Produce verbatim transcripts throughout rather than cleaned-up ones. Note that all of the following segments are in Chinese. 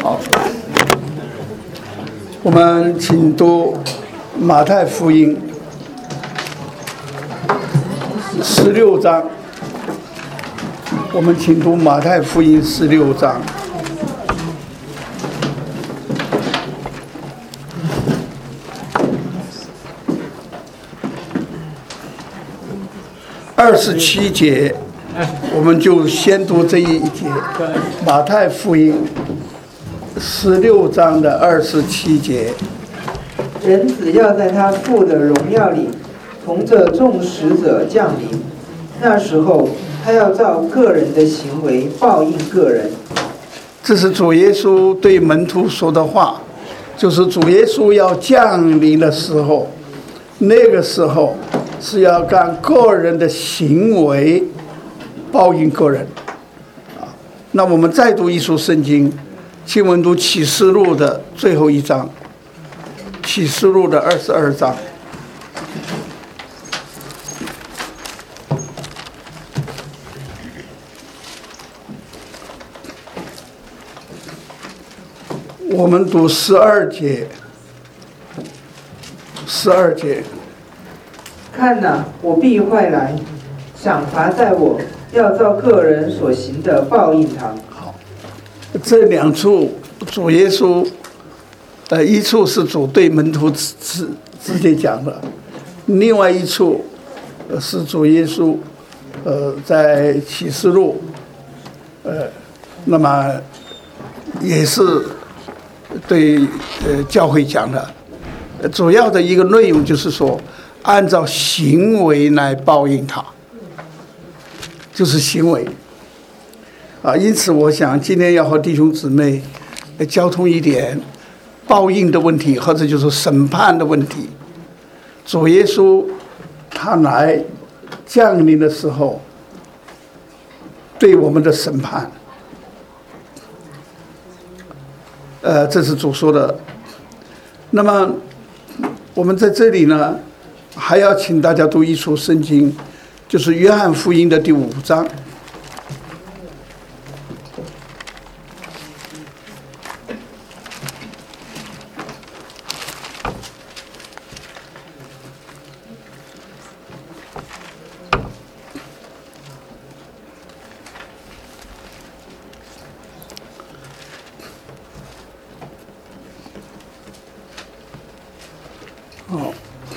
好，我们请读马太福音十六章。我们请读马太福音十六章。二十七节，我们就先读这一节。马太福音十六章的二十七节。 人子要在他父的荣耀里，同着众使者降临。那时候，他要照个人的行为报应个人。 这是主耶稣对门徒说的话，就是主耶稣要降临的时候，那个时候是要干个人的行为报应个人。啊，那我们再读一书圣经，请我们读启示录的最后一章，启示录的二十二章。我们读十二节，十二节。 看哪，我必快来，赏罚在我，要照个人所行的报应他。 好，这两处主耶稣，呃，一处是主对门徒直直直接讲的，另外一处是主耶稣，呃，在启示录，呃，那么也是对呃教会讲的，主要的一个内容就是说，按照行为来报应他，就是行为啊。因此，我想今天要和弟兄姊妹交通一点报应的问题，或者就是审判的问题。主耶稣他来降临的时候，对我们的审判。呃，这是主说的。那么我们在这里呢，还要请大家读一处圣经，就是约翰福音的第五章。哦，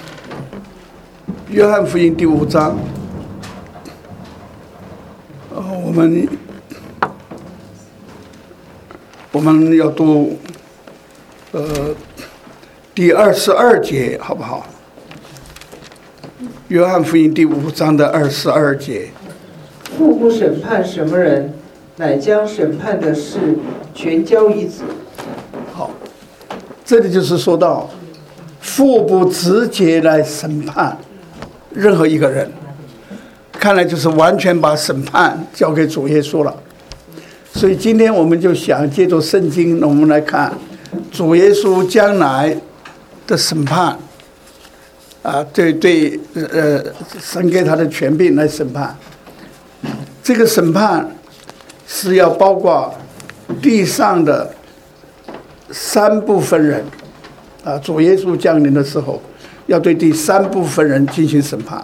约翰福音第五章，哦，我们我们要读呃第二十二节，好不好？约翰福音第五章的二十二节。 父不审判什么人，乃将审判的事全交于子。 好，这里就是说到。父不直接来审判任何一个人，看来就是完全把审判交给主耶稣了。所以今天我们就想借着圣经，我们来看主耶稣将来的审判，啊，对对，呃，神给他的权柄来审判。这个审判是要包括地上的三部分人。啊，主耶稣降临的时候，要对第三部分人进行审判。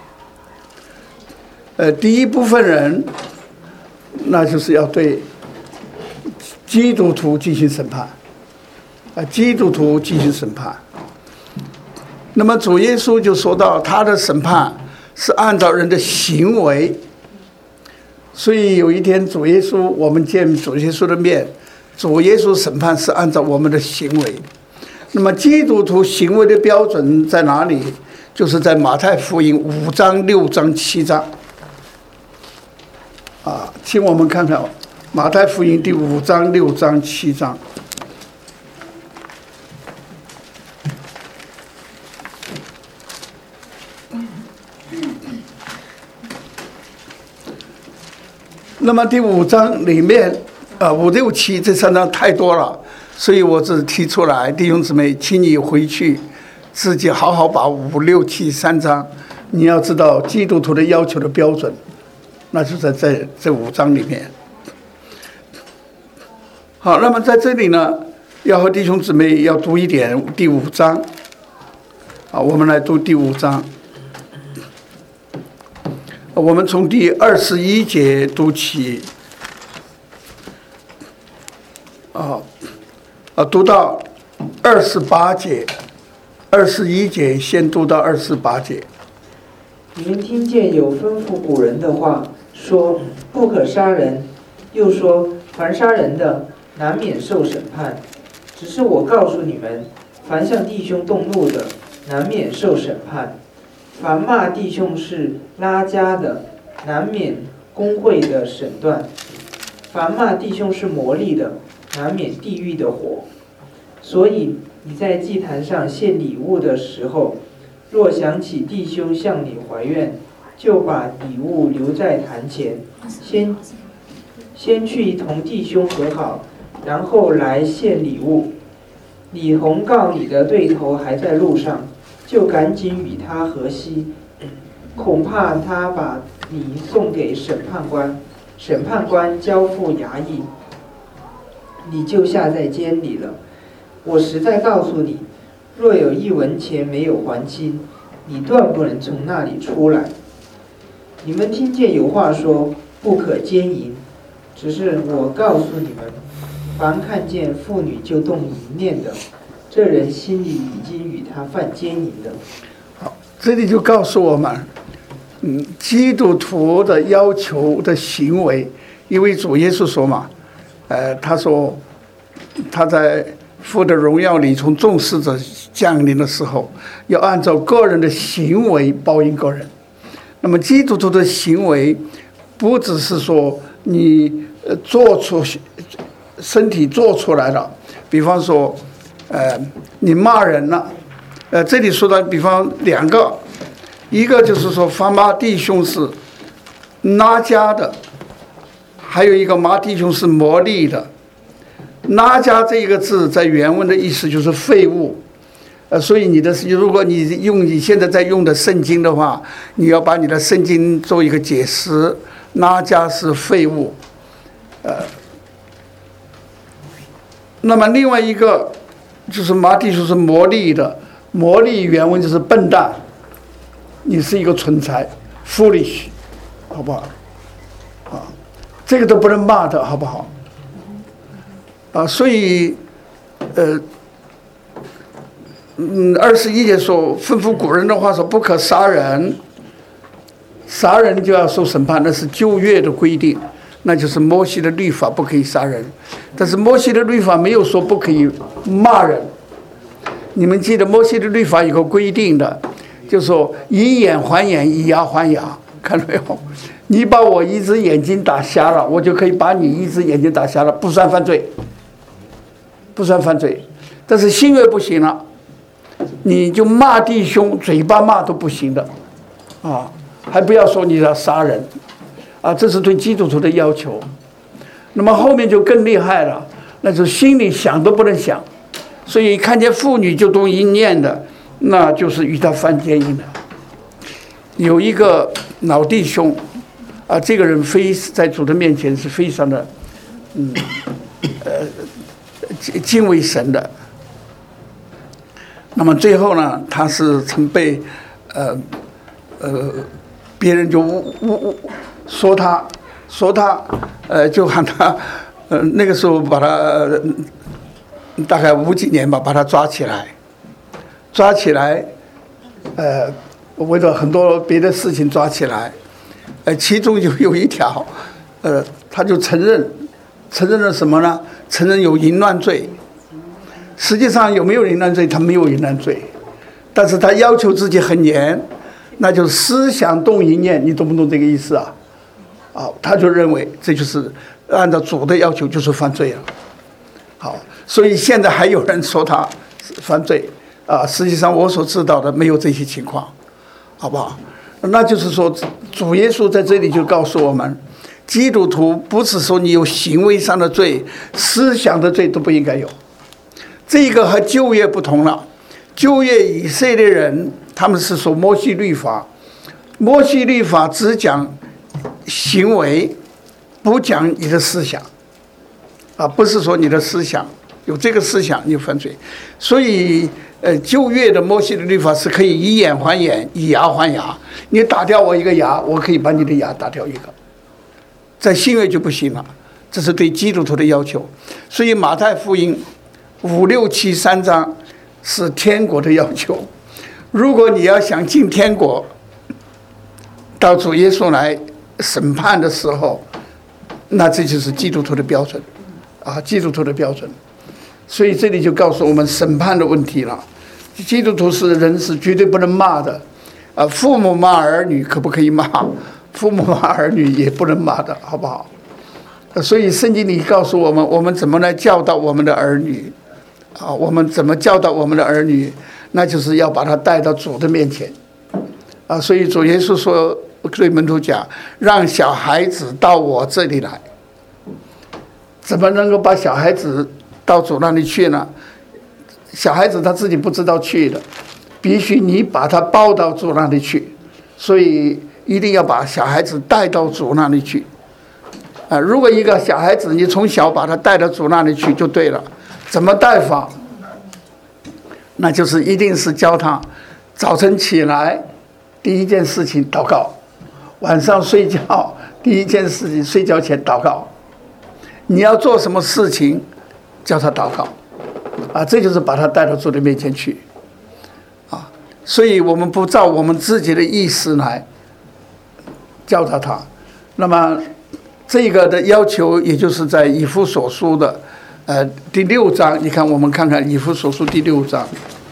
呃，第一部分人，那就是要对基督徒进行审判，啊，基督徒进行审判。那么主耶稣就说到，他的审判是按照人的行为。所以有一天主耶稣，我们见主耶稣的面，主耶稣审判是按照我们的行为。那么基督徒行为的标准在哪里？就是在马太福音五章、六章、七章。啊，请我们看看马太福音第五章、六章、七章。那么第五章里面，呃，五六七这三章太多了。所以我只提出来，弟兄姊妹，请你回去自己好好把五六七三章，你要知道基督徒的要求的标准，那就在这这五章里面。 好，那么在这里呢，要和弟兄姊妹要读一点第五章。好，我们来读第五章。我们从第二十一节读起。啊，啊，读到二十八节，二十一节先读到二十八节。 你们听见有吩咐古人的话，说不可杀人，又说凡杀人的难免受审判。只是我告诉你们，凡向弟兄动怒的，难免受审判；凡骂弟兄是拉加的，难免公会的审断；凡骂弟兄是魔力的，难免地狱的火。所以你在祭坛上献礼物的时候，若想起弟兄向你怀怨，就把礼物留在坛前，先先去同弟兄和好，然后来献礼物。你控告你的对头还在路上，就赶紧与他和稀，恐怕他把你送给审判官，审判官交付衙役，你就下在监里了。我实在告诉你，若有一文钱没有还清，你断不能从那里出来。你们听见有话说不可奸淫，只是我告诉你们，凡看见妇女就动淫念的，这人心里已经与他犯奸淫了。 好，这里就告诉我们，嗯，基督徒的要求的行为，因为主耶稣说嘛，呃，他说他在父的荣耀里从众使者降临的时候，要按照个人的行为报应个人。那么基督徒的行为，不只是说你呃做出身体做出来了，比方说，呃，你骂人了，呃，这里说的比方两个，一个就是说凡骂弟兄是拉加的，还有一个骂弟兄是魔力的。拉加这一个字在原文的意思就是废物，呃，所以你的如果你用你现在在用的圣经的话，你要把你的圣经做一个解释，拉加是废物，呃，那么另外一个就是马蒂书是魔力的，魔力原文就是笨蛋，你是一个蠢材 ，foolish， 好不好？啊，这个都不能骂的好不好？啊，所以，呃，嗯，二十一节说吩咐古人的话说不可杀人，杀人就要受审判，那是旧约的规定，那就是摩西的律法不可以杀人，但是摩西的律法没有说不可以骂人。你们记得摩西的律法有个规定的，就说以眼还眼，以牙还牙，看到没有？你把我一只眼睛打瞎了，我就可以把你一只眼睛打瞎了，不算犯罪。不算犯罪，但是行为不行了，你就骂弟兄，嘴巴骂都不行的，啊，还不要说你要杀人，啊，这是对基督徒的要求。那么后面就更厉害了，那就心里想都不能想，所以看见妇女就动淫念的，那就是与他犯奸淫的。有一个老弟兄，啊，这个人非在主的面前是非常的，嗯，呃。敬畏神的，那么最后呢，他是曾被呃呃别人就误误说他说他呃就喊他呃那个时候把他、呃、大概五几年吧，把他抓起来，抓起来，呃为了很多别的事情抓起来，呃其中就有一条，呃他就承认承认了什么呢？承认有淫乱罪，实际上有没有淫乱罪？他没有淫乱罪，但是他要求自己很严，那就是思想动淫念，你懂不懂这个意思啊？啊，他就认为这就是按照主的要求就是犯罪了。好，所以现在还有人说他犯罪啊，实际上我所知道的没有这些情况，好不好？那就是说，主耶稣在这里就告诉我们。基督徒不是说你有行为上的罪，思想的罪都不应该有。这个和旧约不同了。旧约以色列人他们是说摩西律法，摩西律法只讲行为，不讲你的思想。 啊，不是说你的思想有这个思想你就犯罪。所以，呃，旧约的摩西的律法是可以以眼还眼，以牙还牙。你打掉我一个牙，我可以把你的牙打掉一个。在新约就不行了，这是对基督徒的要求。所以马太福音五六七三章是天国的要求。如果你要想进天国，到主耶稣来审判的时候，那这就是基督徒的标准啊，基督徒的标准。所以这里就告诉我们审判的问题了。基督徒是人是绝对不能骂的啊，父母骂儿女可不可以骂？父母骂儿女也不能骂的，好不好？所以圣经里告诉我们，我们怎么来教导我们的儿女啊？我们怎么教导我们的儿女？那就是要把他带到主的面前啊。所以主耶稣说对门徒讲，让小孩子到我这里来。怎么能够把小孩子到主那里去呢？小孩子他自己不知道去的，必须你把他抱到主那里去。所以一定要把小孩子带到主那里去啊！如果一个小孩子你从小把他带到主那里去就对了。怎么带法？那就是一定是教他早晨起来第一件事情祷告，晚上睡觉第一件事情睡觉前祷告。你要做什么事情叫他祷告啊，这就是把他带到主的面前去啊。所以我们不照我们自己的意思来教导他。那么这个的要求也就是在以弗所书的呃第六章，你看我们看看以弗所书第六章。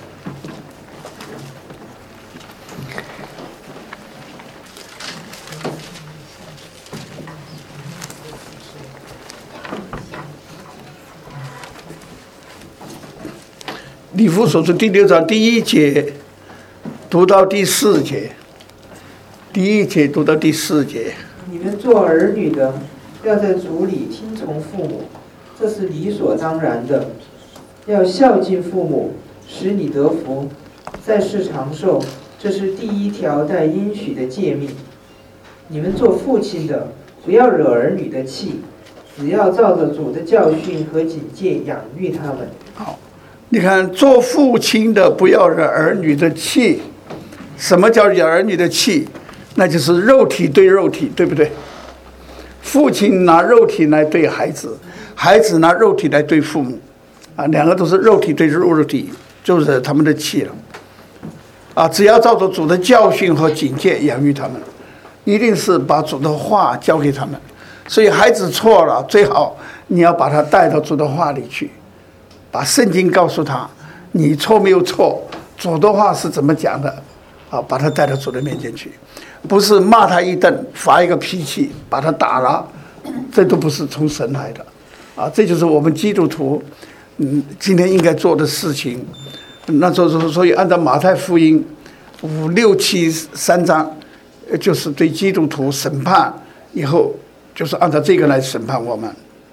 以弗所书第六章第一节读到第四节，第一节读到第四节。 你们做儿女的，要在主里听从父母，这是理所当然的。要孝敬父母，使你得福，在世长寿，这是第一条带应许的诫命。你们做父亲的，不要惹儿女的气，只要照着主的教训和警戒养育他们。 好，你看，做父亲的不要惹儿女的气。什么叫惹儿女的气？那就是肉体对肉体，对不对？父亲拿肉体来对孩子，孩子拿肉体来对父母，啊，两个都是肉体对肉体，就惹他们的气了。啊，只要照着主的教训和警戒养育他们，一定是把主的话教给他们。所以孩子错了，最好你要把他带到主的话里去，把圣经告诉他，你错没有错，主的话是怎么讲的，啊，把他带到主的面前去，不是骂他一顿，发一个脾气，把他打了，这都不是从神来的，啊，这就是我们基督徒，嗯，今天应该做的事情。那就是所以按照马太福音五六七三章，就是对基督徒审判以后，就是按照这个来审判我们。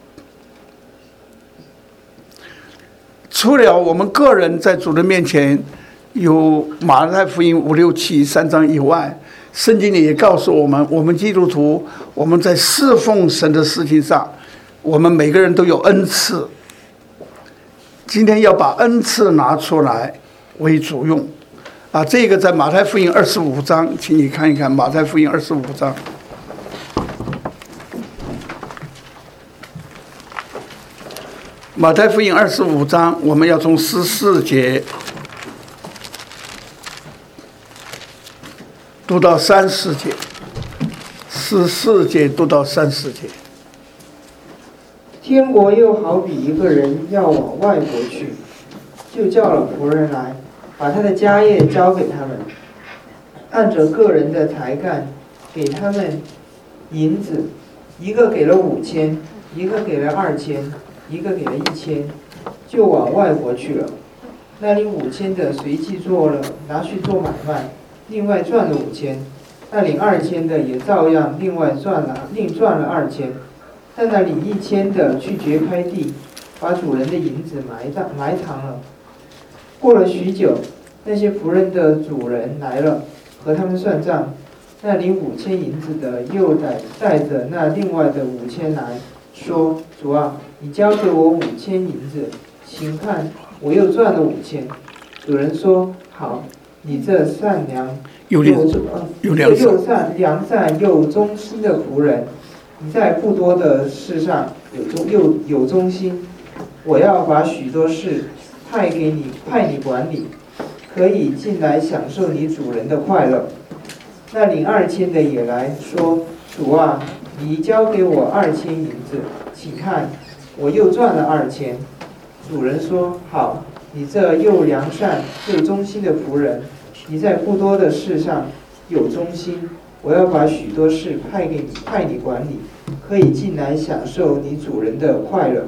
除了我们个人在主的面前有马太福音五六七三章以外，圣经里也告诉我们，我们基督徒我们在侍奉神的事情上，我们每个人都有恩赐。今天要把恩赐拿出来为主用啊！这个在马太福音二十五章，请你看一看马太福音二十五章。马太福音二十五章，我们要从十四节读到三十节，十四节读到三十节。 天国又好比一个人要往外国去，就叫了仆人来，把他的家业交给他们，按着个人的才干给他们银子，一个给了五千，一个给了二千，一个给了一千，就往外国去了。那领五千的随即做了，拿去做买卖，另外赚了五千；那领二千的也照样另外赚了，另赚了二千。但那领一千的去掘开地，把主人的银子埋葬埋藏了。过了许久，那些仆人的主人来了，和他们算账。那领五千银子的又带带着那另外的五千来， 说：“主啊，你交给我五千银子，请看，我又赚了五千。”主人说：“好，你这善良又又又良善又善良善又忠心的仆人，你在不多的事上有忠又有忠心，我要把许多事派给你，派你管理，可以进来享受你主人的快乐。”那领二千的也来说：“主啊，你交给我二千银子，请看，我又赚了二千。”主人说：“好，你这又良善又忠心的仆人，你在不多的事上有忠心，我要把许多事派给你，派你管理，可以进来享受你主人的快乐。”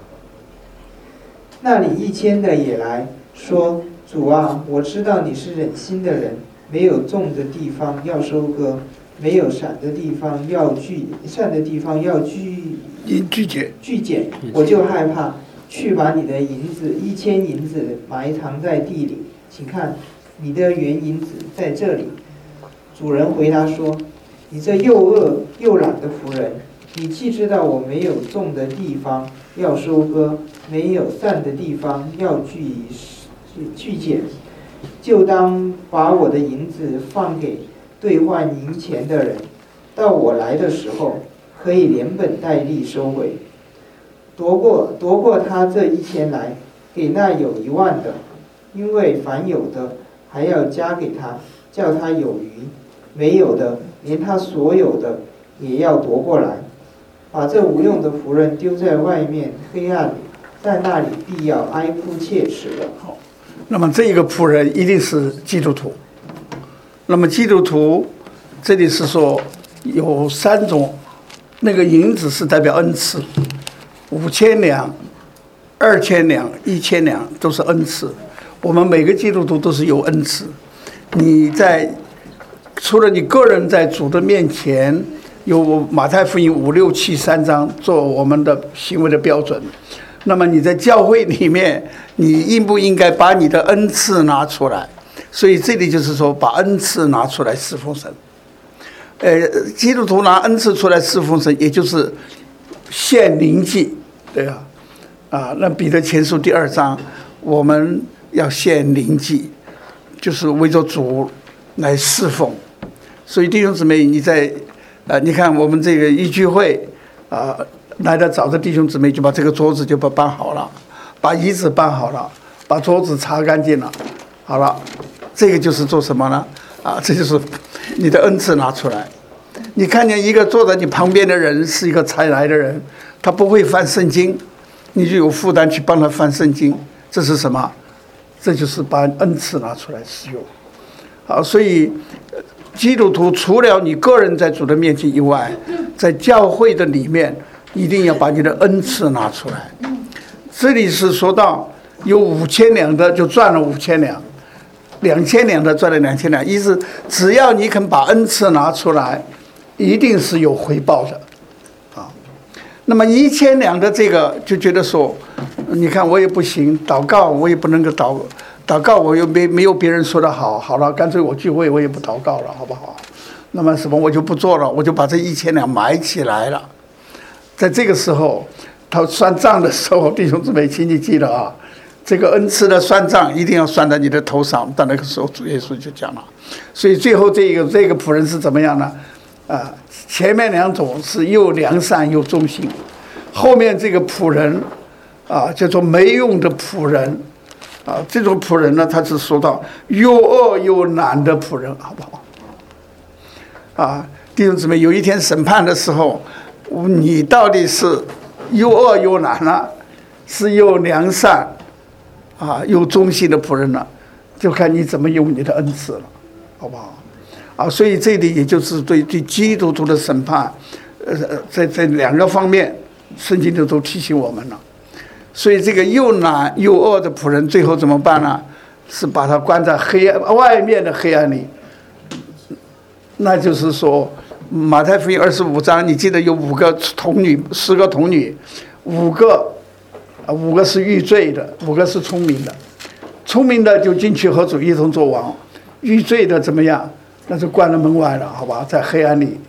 那领一千的也来说：“主啊，我知道你是忍心的人，没有种的地方要收割，没有散的地方要聚，散的地方要聚聚减， 聚减，我就害怕，去把你的银子一千银子埋藏在地里，请看，你的原银子在这里。”主人回答说：“你这又恶又懒的仆人，你既知道我没有种的地方要收割，没有散的地方要聚聚减，就当把我的银子放给兑换银钱的人，到我来的时候，可以连本带利收回。夺过夺过他这一千来，给那有一万的，因为凡有的还要加给他，叫他有余；没有的，连他所有的也要夺过来。把这无用的仆人丢在外面黑暗里，在那里必要哀哭切齿了。” 好，那么这一个仆人一定是基督徒。那么基督徒这里是说有三种，那个银子是代表恩赐，五千两、二千两、一千两都是恩赐。我们每个基督徒都是有恩赐。你在除了你个人在主的面前，有马太福音五六七三章做我们的行为的标准。那么你在教会里面，你应不应该把你的恩赐拿出来？所以这里就是说，把恩赐拿出来侍奉神。呃，基督徒拿恩赐出来侍奉神，也就是献灵祭，对吧？啊，那彼得前书第二章，我们要献灵祭，就是为着主来侍奉。所以弟兄姊妹，你在呃，你看我们这个一聚会啊。呃来得早的弟兄姊妹就把这个桌子就把搬好了，把椅子搬好了，把桌子擦干净了，好了，这个就是做什么呢？啊，这就是你的恩赐拿出来。你看见一个坐在你旁边的人是一个才来的人，他不会翻圣经，你就有负担去帮他翻圣经，这是什么？这就是把恩赐拿出来使用。好，所以基督徒除了你个人在主的面前以外，在教会的里面，一定要把你的恩赐拿出来。这里是说到有五千两的就赚了五千两，两千两的赚了两千两，意思只要你肯把恩赐拿出来，一定是有回报的啊。那么一千两的这个就觉得说，你看我也不行，祷告我也不能够祷祷告，我又没没有别人说的好，好了，干脆我聚会我也不祷告了，好不好？那么什么我就不做了，我就把这一千两埋起来了。在这个时候，他算账的时候，弟兄姊妹，请你记得啊，这个恩赐的算账一定要算在你的头上。到那个时候，主耶稣就讲了。所以最后这个这个仆人是怎么样呢？啊，前面两种是又良善又忠心，后面这个仆人啊，叫做没用的仆人啊，这种仆人呢，他是说到又恶又懒的仆人，好不好？啊，弟兄姊妹，有一天审判的时候，你到底是又恶又懒呢，是又良善啊又忠心的仆人呢？就看你怎么用你的恩赐了，好不好？啊，所以这里也就是对对基督徒的审判，呃，在这两个方面，圣经里都提醒我们了。所以这个又懒又恶的仆人，最后怎么办呢？是把他关在黑暗外面的黑暗里。那就是说，马太福音二十五章，你记得有五个童女，十个童女，五个，啊，五个是遇罪的，五个是聪明的。聪明的就进去和主一同作王，遇罪的怎么样？那就关了门外了，好吧，在黑暗里，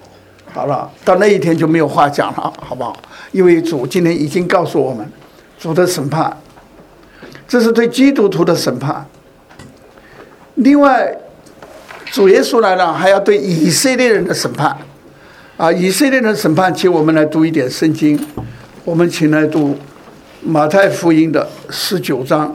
好了，到那一天就没有话讲了，好不好？因为主今天已经告诉我们，主的审判，这是对基督徒的审判。另外，主耶稣来了，还要对以色列人的审判。啊，以色列人的审判，请我们来读一点圣经。我们请来读马太福音的十九章。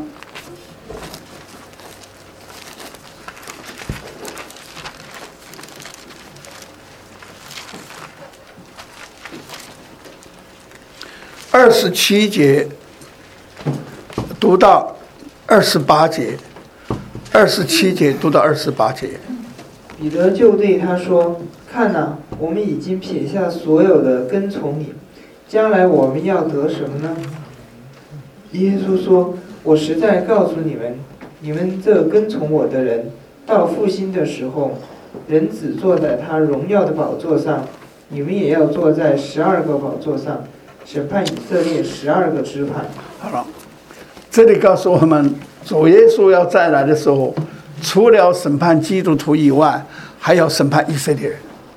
二十七节读到二十八节，二十七节读到二十八节。 彼得就对他说：“看哪，我们已经撇下所有的跟从你，将来我们要得什么呢？”耶稣说：“我实在告诉你们，你们这跟从我的人，到复兴的时候，人子坐在他荣耀的宝座上，你们也要坐在十二个宝座上。”审判以色列十二个支派。 好了，这里告诉我们，主耶稣要再来的时候，除了审判基督徒以外，还要审判以色列人。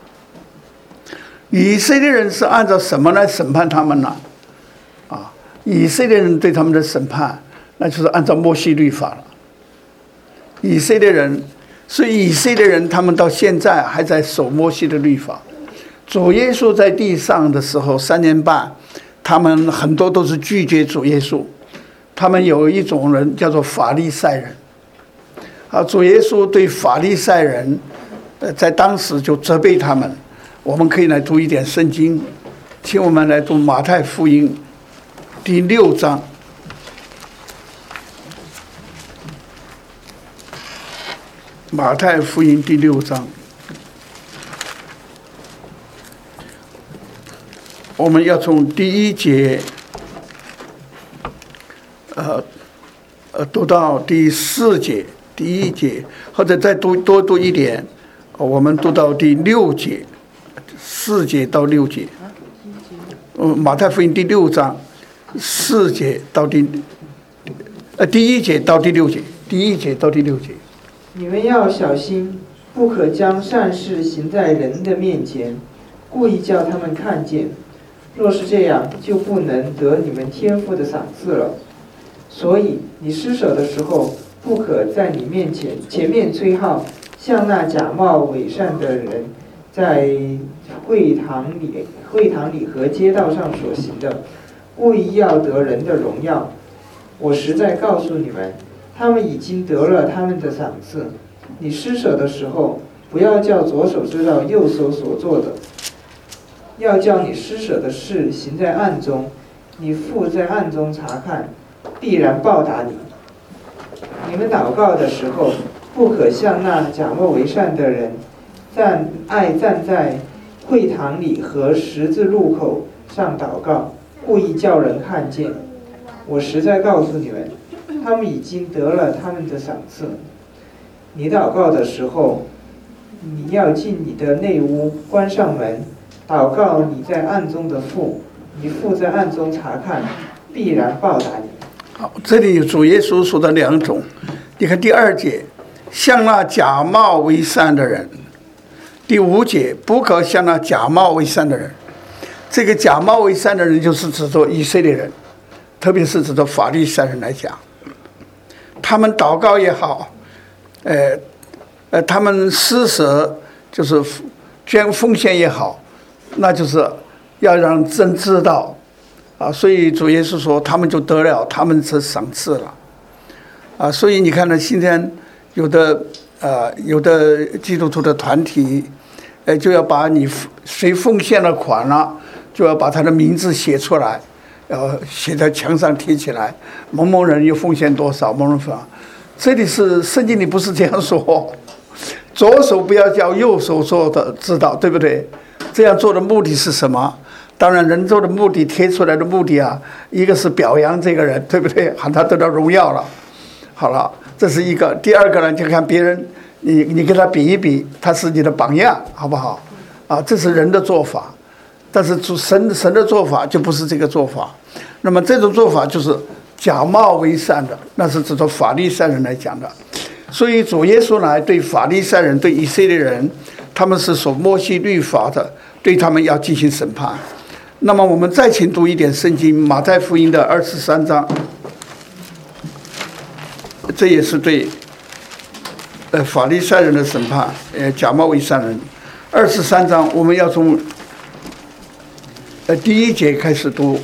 以色列人是按照什么来审判他们呢？啊，以色列人对他们的审判，那就是按照摩西律法了。以色列人，所以以色列人他们到现在还在守摩西的律法。主耶稣在地上的时候三年半，他们很多都是拒绝主耶稣。他们有一种人叫做法利赛人，啊，主耶稣对法利赛人，呃，在当时就责备他们。我们可以来读一点圣经，请我们来读马太福音第六章。马太福音第六章。我们要从第一节，呃，呃，读到第四节，第一节，或者再读多读一点，我们读到第六节，四节到六节。嗯，马太福音第六章，四节到第，呃，第一节到第六节，第一节到第六节。 你们要小心，不可将善事行在人的面前，故意叫他们看见。若是这样，就不能得你们天父的赏赐了。所以你施舍的时候，不可在你面前前面吹号，像那假冒伪善的人在会堂里、会堂里和街道上所行的，故意要得人的荣耀。我实在告诉你们，他们已经得了他们的赏赐。你施舍的时候，不要叫左手知道右手所做的。要叫你施舍的事行在暗中，你父在暗中查看，必然报答你。你们祷告的时候，不可像那假冒为善的人，站爱站在会堂里和十字路口上祷告，故意叫人看见。我实在告诉你们，他们已经得了他们的赏赐。你祷告的时候，你要进你的内屋，关上门。祷告你在暗中的父，你父在暗中查看，必然报答你。 好，这里有主耶稣说的两种。你看第二节，像那假冒为善的人；第五节，不可像那假冒为善的人。这个假冒为善的人，就是指着以色列人，特别是指着法利赛人来讲。他们祷告也好，呃，呃，他们施舍就是捐奉献也好。那就是要让真知道啊，所以主耶稣说他们就得了他们的赏赐了啊，所以你看呢，今天有的呃有的基督徒的团体，呃就要把你谁奉献了款了，就要把他的名字写出来，要写在墙上贴起来，某某人又奉献多少，某人奉献。这里是圣经里不是这样说，左手不要叫右手做的知道，对不对？这样做的目的是什么？当然，人做的目的贴出来的目的啊，一个是表扬这个人，对不对？喊他得到荣耀了。好了，这是一个。第二个呢，就看别人，你你跟他比一比，他是你的榜样，好不好？啊，这是人的做法，但是神神的做法就不是这个做法。那么这种做法就是假冒为善的，那是指着法利赛人来讲的。所以主耶稣来对法利赛人、对以色列人，他们是守摩西律法的， 对他们要进行审判。那么我们再请读一点圣经，马太福音的二十三章，这也是对呃法利赛人的审判，呃假冒为善人。二十三章我们要从呃第一节开始读，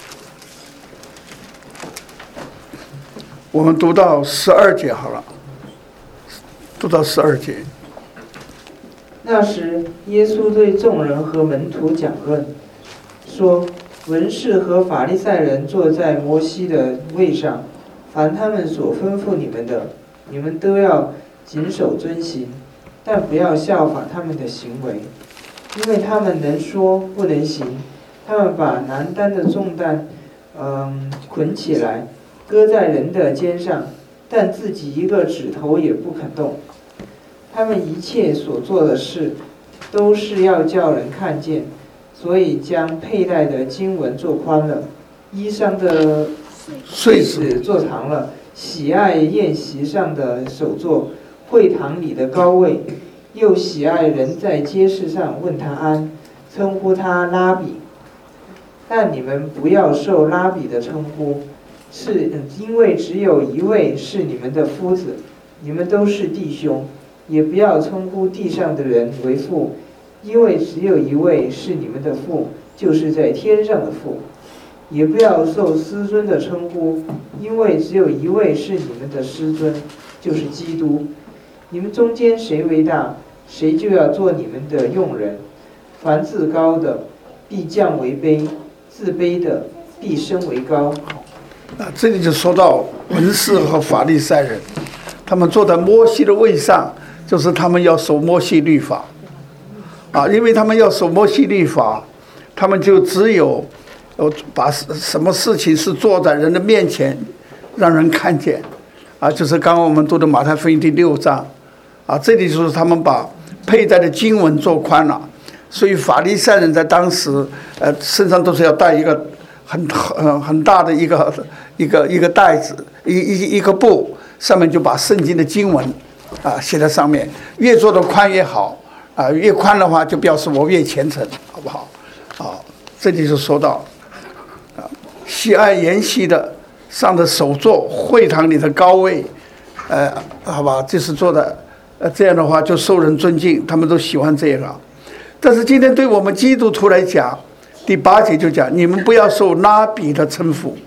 我们读到十二节好了，读到十二节。 那时，耶稣对众人和门徒讲论，说：文士和法利赛人坐在摩西的位上，凡他们所吩咐你们的，你们都要谨守遵行，但不要效法他们的行为，因为他们能说不能行。他们把难担的重担，嗯，捆起来，搁在人的肩上，但自己一个指头也不肯动。他们一切所做的事，都是要叫人看见，所以将佩戴的经文做宽了，衣裳的穗子做长了，喜爱宴席上的首座，会堂里的高位，又喜爱人在街市上问他安，称呼他拉比。但你们不要受拉比的称呼，是因为只有一位是你们的夫子，你们都是弟兄。也不要称呼地上的人为父，因为只有一位是你们的父，就是在天上的父。也不要受师尊的称呼，因为只有一位是你们的师尊，就是基督。你们中间谁为大，谁就要做你们的用人。凡自高的，必降为卑；自卑的，必升为高。 啊，这里就说到文士和法利赛人，他们坐在摩西的位上。就是他们要守摩西律法，啊，因为他们要守摩西律法，他们就只有，呃，把什么事情是做在人的面前，让人看见，啊，就是刚刚我们读的马太福音第六章，啊，这里就是他们把佩戴的经文做宽了，所以法利赛人在当时，呃，身上都是要带一个很很很大的一个一个一个袋子，一一一个布，上面就把圣经的经文。啊，写在上面，越做的宽越好啊，越宽的话就表示我越虔诚，好不好？啊，这里就说到啊，喜爱筵席的上的首座，会堂里的高位，呃，好吧，这是做的，呃，这样的话就受人尊敬，他们都喜欢这个。但是今天对我们基督徒来讲，第八节就讲，你们不要受拉比的称呼。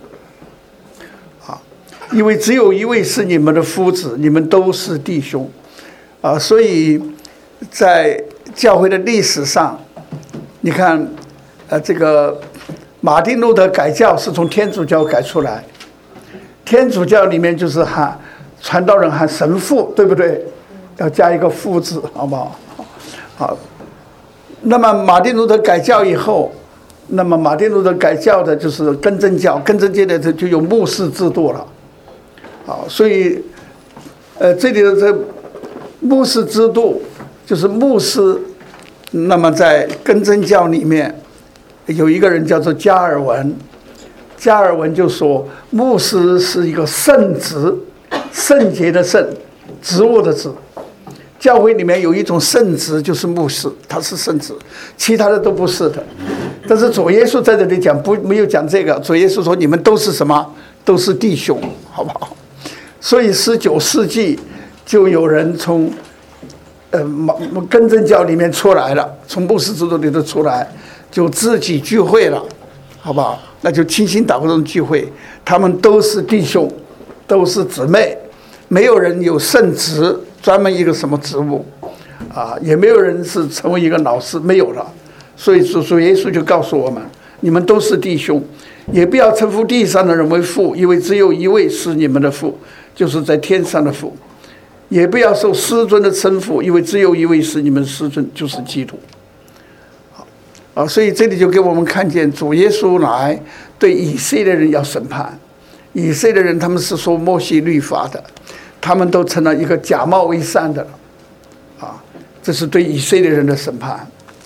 因为只有一位是你们的夫子，你们都是弟兄，啊，所以在教会的历史上，你看，呃，这个马丁路德改教是从天主教改出来，天主教里面就是喊传道人喊神父，对不对？要加一个父字，好不好？好，那么马丁路德改教以后，那么马丁路德改教的就是更正教，更正教的就有牧师制度了。好，所以，呃，这里的这牧师制度就是牧师。那么在更正教里面，有一个人叫做加尔文，加尔文就说，牧师是一个圣职，圣洁的圣，职务的职。教会里面有一种圣职，就是牧师，他是圣职，其他的都不是的。但是主耶稣在这里讲不没有讲这个，主耶稣说你们都是什么？都是弟兄，好不好？所以十九世纪就有人从呃更正教里面出来了，从牧师制度里头出来，就自己聚会了，好不好？那就清心祷告中聚会，他们都是弟兄，都是姊妹，没有人有圣职，专门一个什么职务，啊，也没有人是成为一个老师，没有了。所以主主耶稣就告诉我们，你们都是弟兄，也不要称呼地上的人为父，因为只有一位是你们的父，就是在天上的父。也不要受师尊的称呼，因为只有一位是你们师尊，就是基督。啊，所以这里就给我们看见主耶稣来对以色列人要审判。以色列人他们是说摩西律法的，他们都成了一个假冒为善的了。啊，这是对以色列人的审判。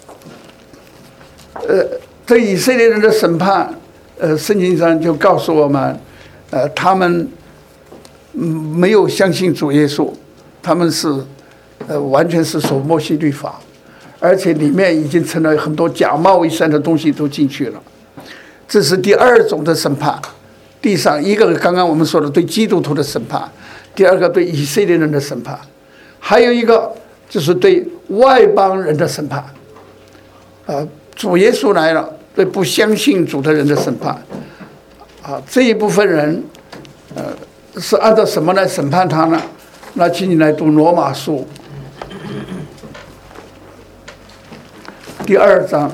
呃，对以色列人的审判，呃，圣经上就告诉我们，呃，他们没有相信主耶稣，他们是，呃，完全是守摩西律法， 而且里面已经成了很多假冒伪善的东西都进去了。这是第二种的审判。地上一个刚刚我们说的对基督徒的审判，第二个对以色列人的审判，还有一个就是对外邦人的审判。啊，主耶稣来了，对不相信主的人的审判。啊，这一部分人，呃，是按照什么来审判他呢？那请你来读罗马书第二章。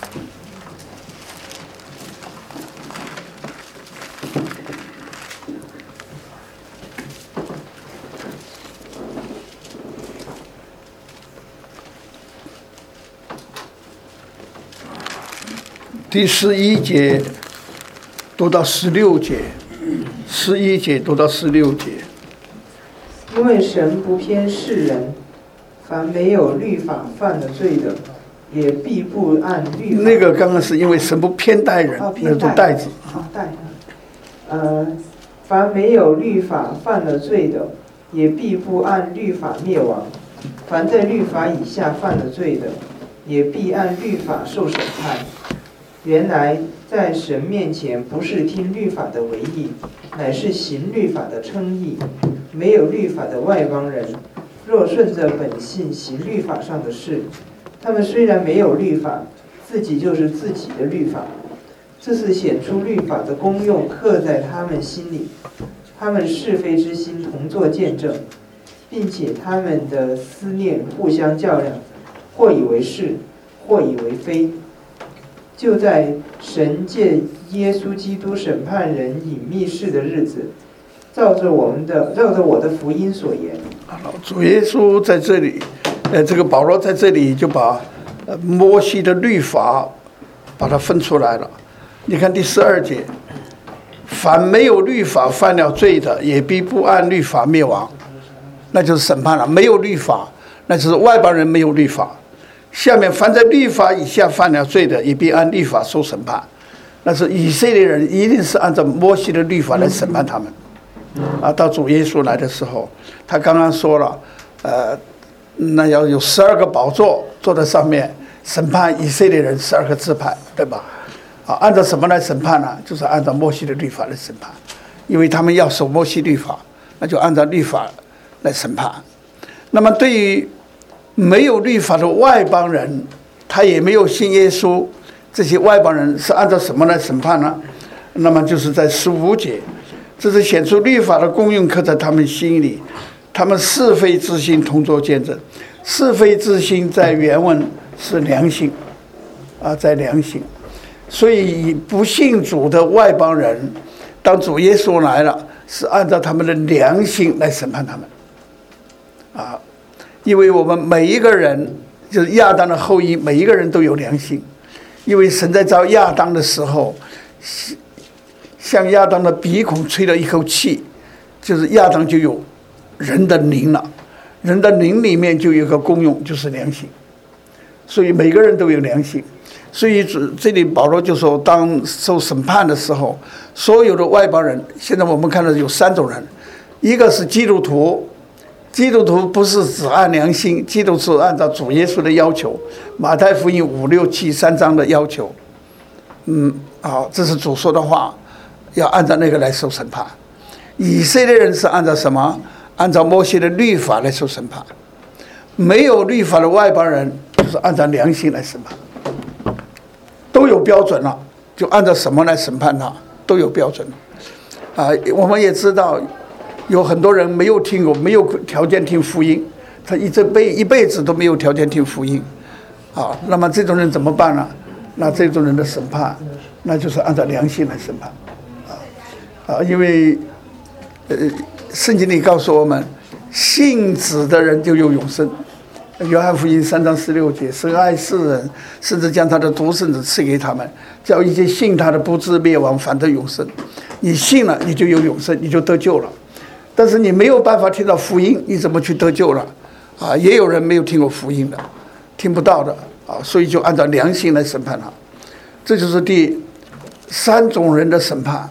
第十一节读到十六节，十一节读到十六节。 因为神不偏视人，凡没有律法犯了罪的，也必不按律法。 那个刚刚是因为神不偏待人， 哦、 那读带子。 好带。呃，凡没有律法犯了罪的，也必不按律法灭亡；凡在律法以下犯了罪的，也必按律法受审判。原来在神面前，不是听律法的为义，乃是行律法的称义。没有律法的外邦人，若顺着本性行律法上的事，他们虽然没有律法，自己就是自己的律法。这是显出律法的功用刻在他们心里，他们是非之心同作见证，并且他们的思念互相较量，或以为是，或以为非。就在神借耶稣基督审判人隐秘事的日子，照着我们的照着我的福音所言。 主耶稣在这里，呃，这个保罗在这里就把呃摩西的律法把它分出来了。你看第十二节，凡没有律法犯了罪的，也必不按律法灭亡，那就是审判了。没有律法，那就是外邦人没有律法。下面凡在律法以下犯了罪的，也必按律法受审判。那是以色列人一定是按照摩西的律法来审判他们。啊，到主耶稣来的时候，他刚刚说了，呃，那要有十二个宝座坐在上面审判以色列人十二个支派，对吧？啊，按照什么来审判呢？就是按照摩西的律法来审判，因为他们要守摩西律法，那就按照律法来审判。那么对于没有律法的外邦人，他也没有信耶稣，这些外邦人是按照什么来审判呢？那么就是在十五节，这是显出律法的功用刻在他们心里，他们是非之心同作见证。是非之心在原文是良心，啊，在良心。所以不信主的外邦人，当主耶稣来了，是按照他们的良心来审判他们，啊。因为我们每一个人就是亚当的后裔，每一个人都有良心。因为神在造亚当的时候，向亚当的鼻孔吹了一口气，就是亚当就有人的灵了。人的灵里面就有一个功用，就是良心。所以每个人都有良心。所以这里保罗就说，当受审判的时候，所有的外邦人，现在我们看到有三种人，一个是基督徒。基督徒不是只按良心，基督徒按照主耶稣的要求，马太福音五六七三章的要求。嗯，好，这是主说的话，要按照那个来受审判。以色列人是按照什么？按照摩西的律法来受审判。没有律法的外邦人就是按照良心来审判，都有标准了，就按照什么来审判他，都有标准。啊，我们也知道。有很多人没有听过，没有条件听福音，他一这辈一辈子都没有条件听福音，啊，那么这种人怎么办呢？那这种人的审判，那就是按照良心来审判，啊，啊，因为，呃，圣经里告诉我们，信子的人就有永生。约翰福音三章十六节，神爱世人，甚至将他的独生子赐给他们，叫一切信他的不至灭亡，反得永生。你信了，你就有永生，你就得救了。但是你没有办法听到福音，你怎么去得救了？啊，也有人没有听过福音的，听不到的啊，所以就按照良心来审判他。这就是第三种人的审判。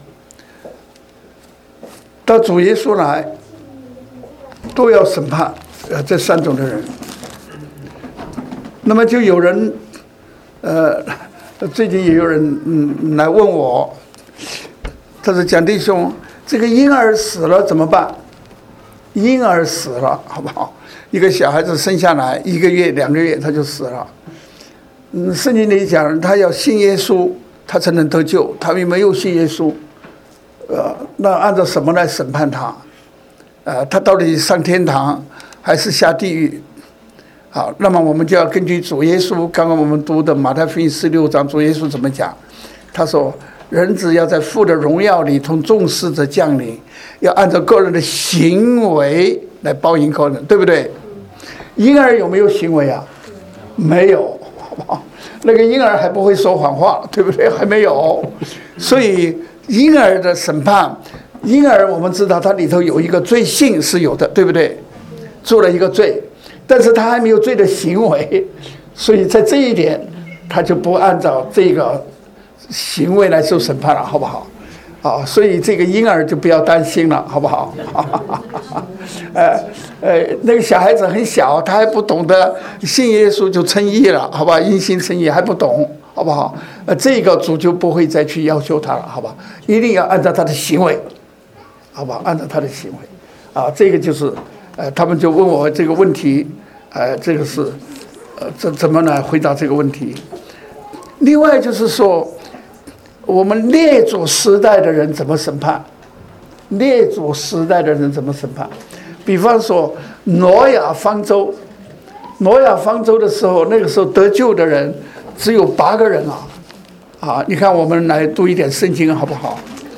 到主耶稣来，都要审判呃这三种的人。 那么就有人，呃，最近也有人嗯来问我，他说蒋弟兄，这个婴儿死了怎么办？婴儿死了，好不好？一个小孩子生下来一个月、两个月他就死了。嗯，圣经里讲，他要信耶稣，他才能得救。他又没有信耶稣，呃，那按照什么来审判他？呃，他到底上天堂还是下地狱？好，那么我们就要根据主耶稣刚刚我们读的马太福音十六章，主耶稣怎么讲？他说：“人子要在父的荣耀里同众使者降临，要按照个人的行为来报应个人，对不对？”婴儿有没有行为啊？没有，好不好？那个婴儿还不会说谎话，对不对？还没有，所以婴儿的审判，婴儿我们知道他里头有一个罪性是有的，对不对？做了一个罪，但是他还没有罪的行为，所以在这一点他就不按照这个行为来受审判了，好不好？啊，所以这个婴儿就不要担心了，好不好？呃呃，那个小孩子很小，他还不懂得信耶稣就称义了，好吧？因信称义还不懂，好不好？呃，这个主就不会再去要求他了，好吧？一定要按照他的行为，好吧？按照他的行为，啊，这个就是，呃，他们就问我这个问题，呃，这个是，呃，怎怎么来回答这个问题？另外就是说，我们列祖时代的人怎么审判？列祖时代的人怎么审判？比方说挪亚方舟，挪亚方舟的时候，那个时候得救的人只有八个人啊！啊，你看我们来读一点圣经好不好？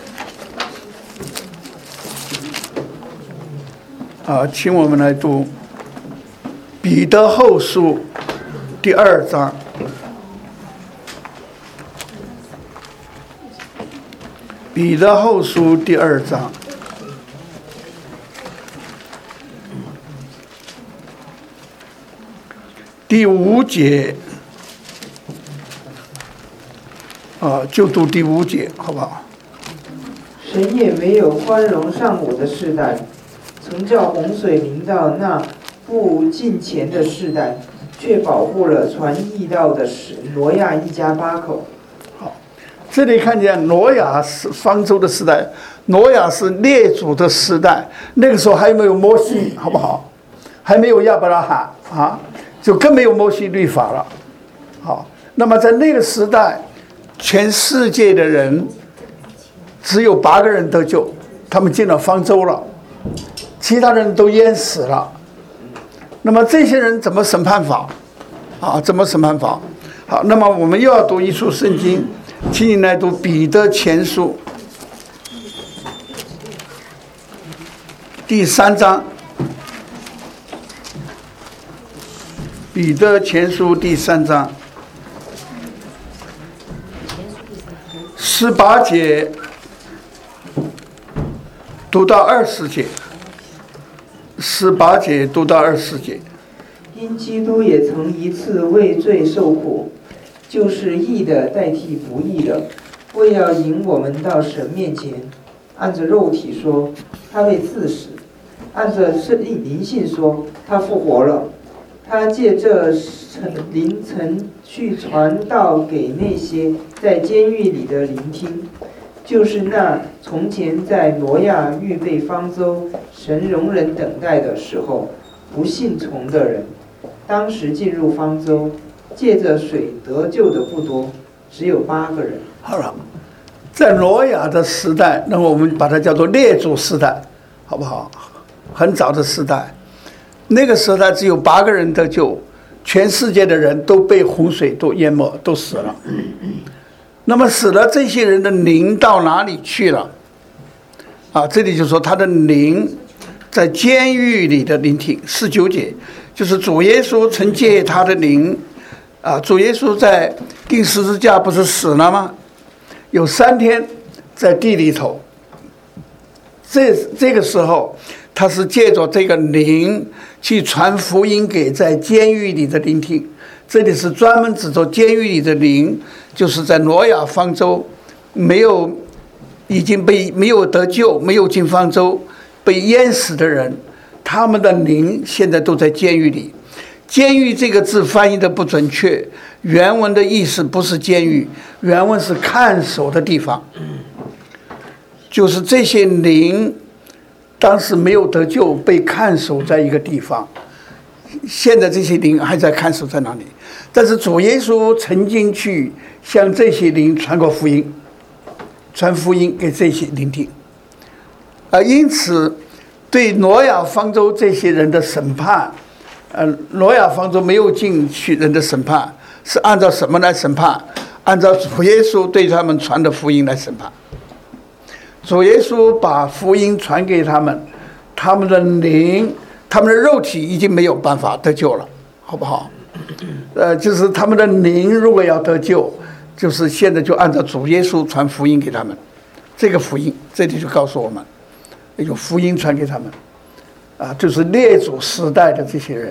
啊，请我们来读彼得后书第二章。彼得后书第二章，第五节，啊，就读第五节，好不好？ 神也没有宽容上古的世代，曾叫洪水临到那不敬虔的世代，却保护了传义道的挪亚一家八口。 这里看见挪亚是方舟的时代，挪亚是列祖的时代，那个时候还没有摩西，好不好？还没有亚伯拉罕啊，就更没有摩西律法了。好，那么在那个时代，全世界的人只有八个人得救，他们进了方舟了，其他人都淹死了。那么这些人怎么审判法？啊，怎么审判法？好，那么我们又要读一处圣经。请你来读彼得前书第三章，彼得前书第三章十八节读到二十节，十八节读到二十节。 因基督也曾一次为罪受苦，就是义的代替不义的，为要引我们到神面前。按着肉体说，他被刺死；按着灵性说，他复活了。他借这灵曾去传道给那些在监狱里的聆听，就是那从前在挪亚预备方舟，神容忍等待的时候，不信从的人。当时进入方舟，借着水得救的不多，只有八个人。 好了，在挪亚的时代，那我们把它叫做列祖时代，好不好？很早的时代，那个时代只有八个人得救，全世界的人都被洪水都淹没，都死了。那么死了，这些人的灵到哪里去了？啊，这里就说他的灵在监狱里的聆听。十九节就是主耶稣曾借他的灵。啊，主耶稣在钉十字架不是死了吗？有三天在地里头。这这个时候，他是借着这个灵去传福音给在监狱里的聆听。这里是专门指着监狱里的灵，就是在挪亚方舟没有已经被没有得救、没有进方舟、被淹死的人，他们的灵现在都在监狱里。 监狱这个字翻译的不准确，原文的意思不是监狱，原文是看守的地方，就是这些灵当时没有得救，被看守在一个地方。现在这些灵还在看守在哪里？但是主耶稣曾经去向这些灵传过福音，传福音给这些灵听。啊，因此对挪亚方舟这些人的审判，呃，挪亚方舟没有进去人的审判，是按照什么来审判？按照主耶稣对他们传的福音来审判。主耶稣把福音传给他们，他们的灵、他们的肉体已经没有办法得救了，好不好？呃，就是他们的灵如果要得救，就是现在就按照主耶稣传福音给他们。这个福音这里就告诉我们，有福音传给他们，啊，就是列祖时代的这些人。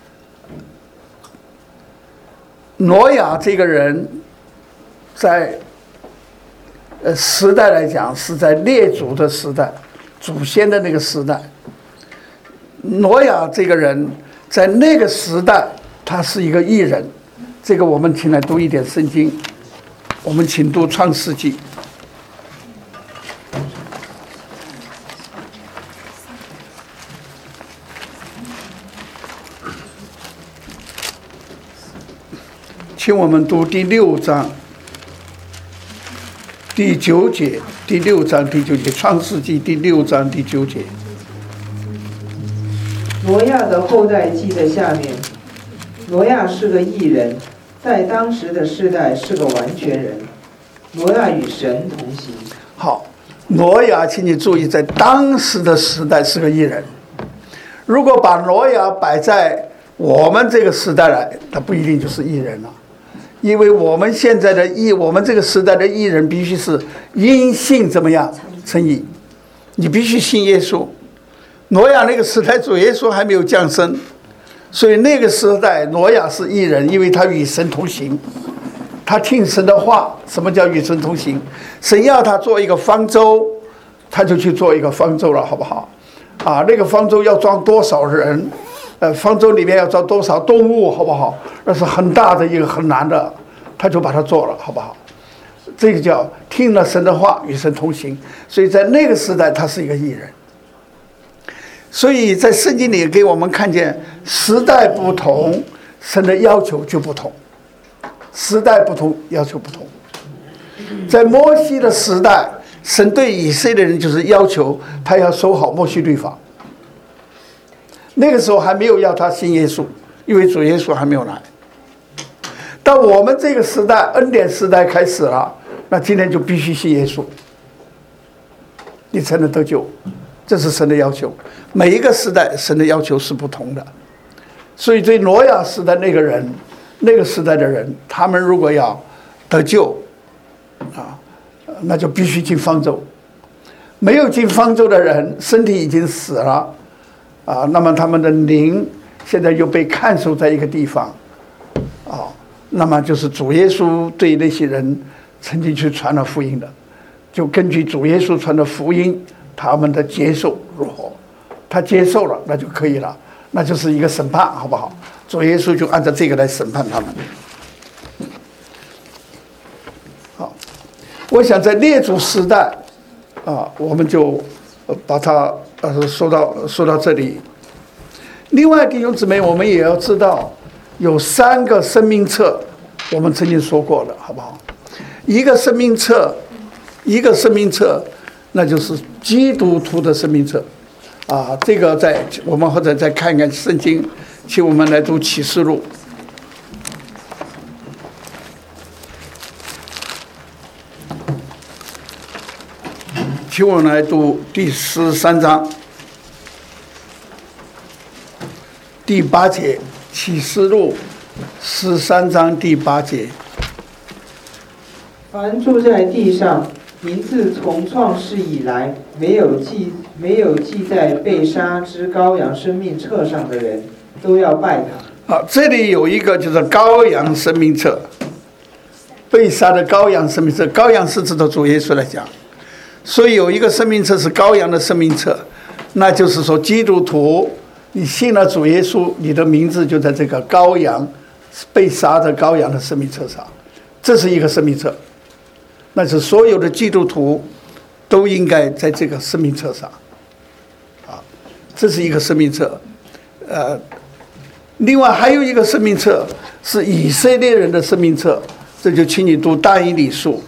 挪亚这个人，在呃时代来讲，是在列祖的时代，祖先的那个时代。挪亚这个人在那个时代，他是一个义人。这个我们请来读一点圣经，我们请读创世纪。请我们读第六章第九节，第六章第九节，创世纪第六章第九节。 挪亚的后代记在下面。挪亚是个义人，在当时的世代是个完全人。挪亚与神同行。 好，挪亚，请你注意，在当时的时代是个义人。如果把挪亚摆在我们这个时代来，他不一定就是义人了。因为我们现在的义，我们这个时代的义人必须是因信怎么样称义，你必须信耶稣。挪亚那个时代，主耶稣还没有降生，所以那个时代挪亚是义人，因为他与神同行，他听神的话。什么叫与神同行？神要他做一个方舟，他就去做一个方舟了，好不好？啊，那个方舟要装多少人？呃，方舟里面要装多少动物，好不好？那是很大的一个很难的，他就把它做了，好不好？这个叫听了神的话，与神同行。所以在那个时代，他是一个义人。所以在圣经里给我们看见，时代不同，神的要求就不同。时代不同，要求不同。在摩西的时代，神对以色列人就是要求他要守好摩西律法。那个时候还没有要他信耶稣，因为主耶稣还没有来。到我们这个时代，恩典时代开始了，那今天就必须信耶稣，你才能得救。这是神的要求。每一个时代神的要求是不同的。所以对挪亚时代那个人，那个时代的人，他们如果要得救啊，那就必须进方舟。没有进方舟的人，身体已经死了啊，那么他们的灵现在又被看守在一个地方啊，那么就是主耶稣对那些人曾经去传了福音的，就根据主耶稣传的福音，他们的接受如何，他接受了那就可以了，那就是一个审判，好不好？主耶稣就按照这个来审判他们。好，我想在列祖时代啊，我们就把它呃说到说到这里。另外弟兄姊妹，我们也要知道有三个生命册，我们曾经说过的，好不好？一个生命册，一个生命册，那就是基督徒的生命册啊。这个在我们或者再看看圣经，请我们来读启示录。请我们来读第十三章第八节，启示录十三章第八节。 凡住在地上，名字从创世以来没有记没有记在被杀之羔羊生命册上的人，都要拜他。 好，这里有一个就是羔羊生命册，被杀的羔羊生命册，羔羊是指的主耶稣来讲。所以有一个生命册是羔羊的生命册，那就是说基督徒你信了主耶稣，你的名字就在这个羔羊被杀的羔羊的生命册上，这是一个生命册，那是所有的基督徒都应该在这个生命册上，啊，这是一个生命册，呃，另外还有一个生命册是以色列人的生命册，这就请你读但以理书。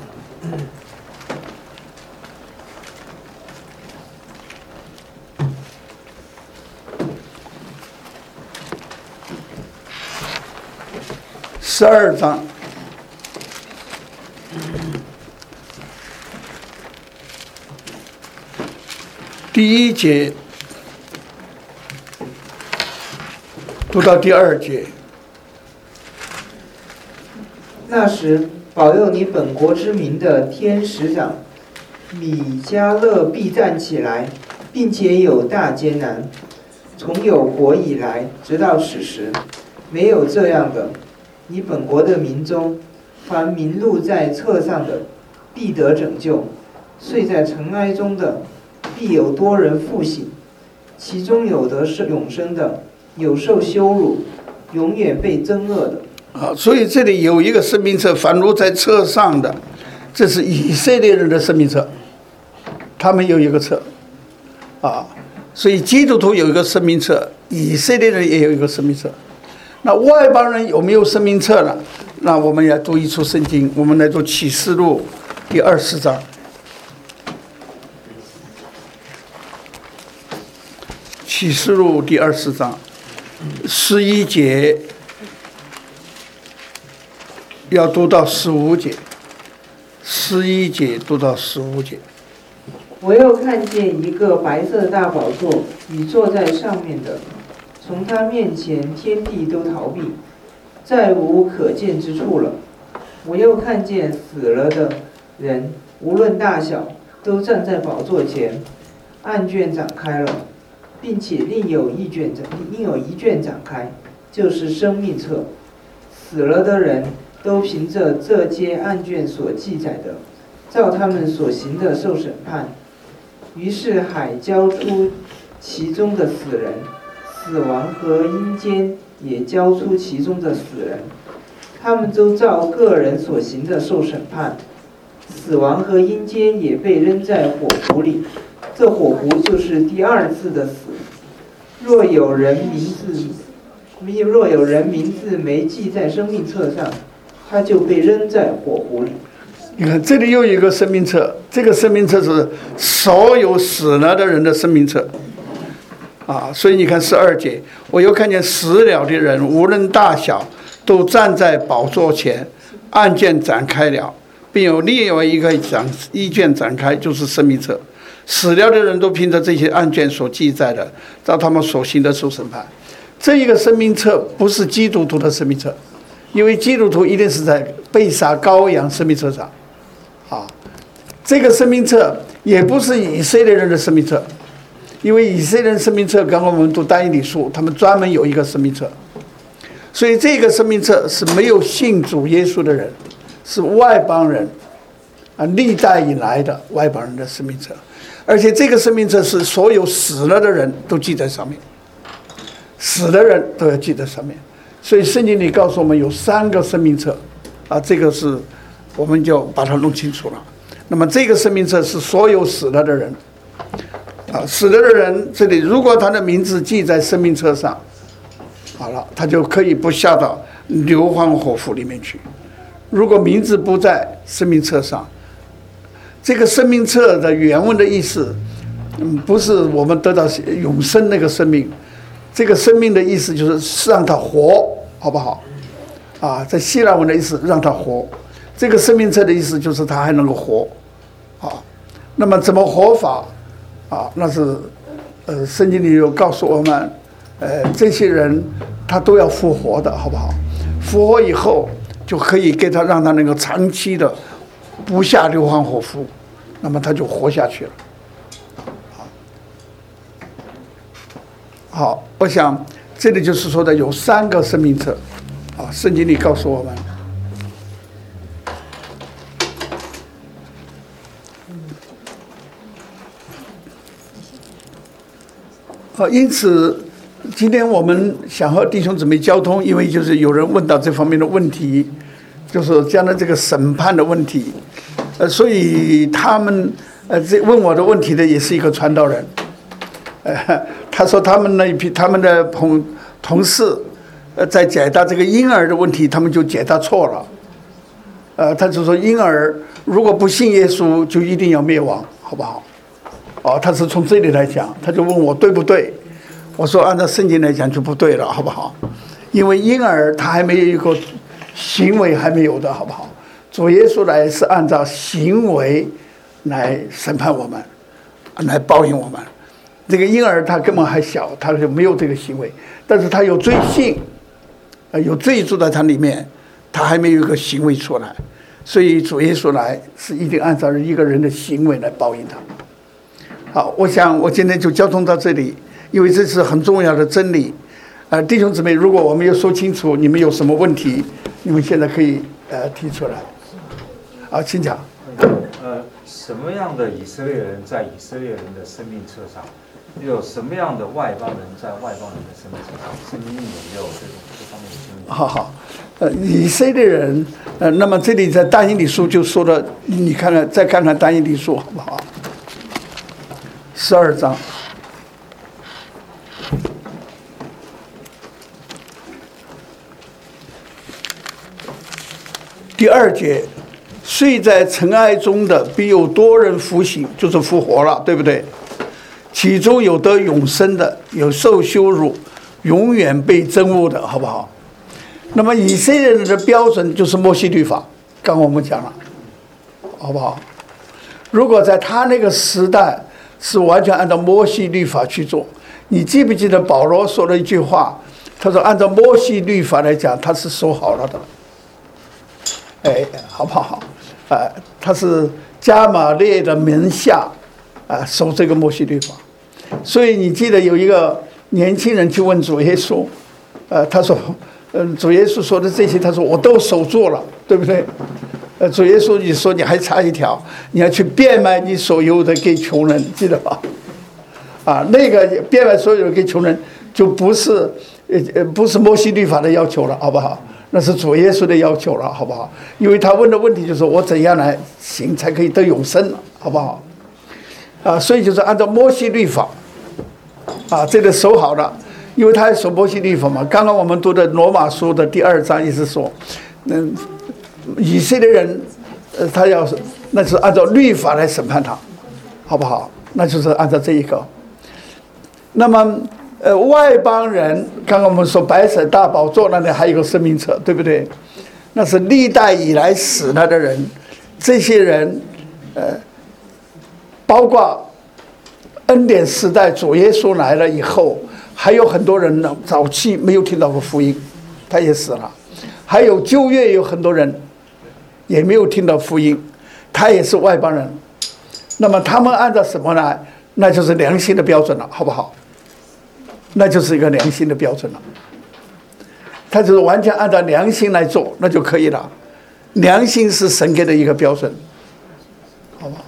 十二章，第一节读到第二节。 那时，保佑你本国之民的天使长米迦勒必站起来，并且有大艰难，从有国以来，直到此时，没有这样的。你本国的民中，凡名录在册上的，必得拯救；睡在尘埃中的，必有多人复醒。其中有得是永生的，有受羞辱，永远被憎恶的。 啊，所以这里有一个生命册，凡录在册上的，这是以色列人的生命册，他们有一个册，啊，所以基督徒有一个生命册，以色列人也有一个生命册。那外邦人有没有生命册呢？那我们要读一处圣经，我们来读启示录第二十章。启示录第二十章，十一节要读到十五节，十一节读到十五节。 我又看见一个白色的大宝座，与坐在上面的。从他面前，天地都逃避，再无可见之处了。我又看见死了的人，无论大小，都站在宝座前，案卷展开了，并且另有一卷展，另有一卷展开，就是生命册。死了的人都凭着这些案卷所记载的，照他们所行的受审判。于是海交出其中的死人。死亡和阴间也交出其中的死人，他们都照个人所行的受审判。死亡和阴间也被扔在火湖里，这火湖就是第二次的死。若有人名字，若有人名字没记在生命册上，他就被扔在火湖里。 你看，这里又有一个生命册，这个生命册是所有死了的人的生命册。啊，所以你看十二节，我又看见死了的人，无论大小，都站在宝座前，案卷展开了，并有另外一个展一卷展开，就是生命册。死了的人都凭着这些案卷所记载的，照他们所行的受审判。这一个生命册不是基督徒的生命册，因为基督徒一定是在被杀羔羊生命册上。啊，这个生命册也不是以色列人的生命册。因为以色列人生命册，刚刚我们读但以理书，他们专门有一个生命册，所以这个生命册是没有信主耶稣的人，是外邦人，啊，历代以来的外邦人的生命册，而且这个生命册是所有死了的人都记在上面，死的人都要记在上面，所以圣经里告诉我们有三个生命册，啊，这个是我们就把它弄清楚了。那么这个生命册是所有死了的人。啊，死了的人，这里如果他的名字记在生命册上，好了，他就可以不下到硫磺火湖里面去。如果名字不在生命册上，这个生命册的原文的意思，嗯，不是我们得到永生那个生命，这个生命的意思就是让他活，好不好？啊，在希腊文的意思让他活，这个生命册的意思就是他还能够活，啊，那么怎么活法？啊，那是，呃，圣经里有告诉我们，呃，这些人他都要复活的，好不好？复活以后就可以给他让他能够长期的不下硫磺火湖，那么他就活下去了。好，好，我想这里就是说的有三个生命册，啊，圣经里告诉我们。啊，因此， 今天我们想和弟兄姊妹交通，因为就是有人问到这方面的问题，就是将来这个审判的问题，呃，所以他们呃这问我的问题的也是一个传道人，呃，他说他们那一批他们的同同事，呃，在解答这个婴儿的问题，他们就解答错了，呃，他就说婴儿如果不信耶稣，就一定要灭亡，好不好？哦，他是从这里来讲，他就问我对不对？我说按照圣经来讲就不对了，好不好？因为婴儿他还没有一个行为还没有的，好不好？主耶稣来是按照行为来审判我们，来报应我们。这个婴儿他根本还小，他就没有这个行为，但是他有罪性，呃，有罪住在他里面，他还没有一个行为出来，所以主耶稣来是一定按照一个人的行为来报应他。好，我想我今天就交通到这里。因为这是很重要的真理，呃，弟兄姊妹，如果我们有说清楚，你们有什么问题，你们现在可以呃提出来。好，请讲。 呃，什么样的以色列人在以色列人的生命册上，有什么样的外邦人在外邦人的生命册上？圣经有没有这种这方面的经历？ 好好，呃，以色列人，呃，那么这里在但以理书就说了，你看看，再看看但以理书好不好？十二章。第二节，睡在尘埃中的必有多人复醒，就是复活了，对不对？其中有得永生的，有受羞辱，永远被憎恶的，好不好？那么以色列人的标准就是摩西律法，刚刚我们讲了，好不好？如果在他那个时代是完全按照摩西律法去做，你记不记得保罗说了一句话？他说按照摩西律法来讲，他是守好了的。哎，好不好？啊、呃，他是加马列的门下，啊、呃，守这个摩西律法。所以你记得有一个年轻人去问主耶稣，呃，他说，嗯、呃，主耶稣说的这些，他说我都守住了，对不对？呃，主耶稣你说你还差一条，你要去变卖你所有的给穷人，记得吧？啊，那个变卖所有的给穷人，就不是呃呃不是摩西律法的要求了，好不好？那是主耶稣的要求了，好不好？因为他问的问题就是我怎样来行才可以得永生，好不好？啊，所以就是按照摩西律法，啊，这个守好了，因为他守摩西律法嘛。刚刚我们读的罗马书的第二章也是说，嗯，以色列人，呃，他要是那是按照律法来审判他，好不好？那就是按照这一个。那么。呃，外邦人，刚刚我们说白色大宝座那里还有一个生命册，对不对？那是历代以来死了的人，这些人，呃，包括恩典时代主耶稣来了以后，还有很多人呢，早期没有听到过福音，他也死了；还有旧约有很多人也没有听到福音，他也是外邦人。那么他们按照什么呢？那就是良心的标准了，好不好？那就是一个良心的标准了，他就是完全按照良心来做，那就可以了。良心是神给的一个标准，好吧？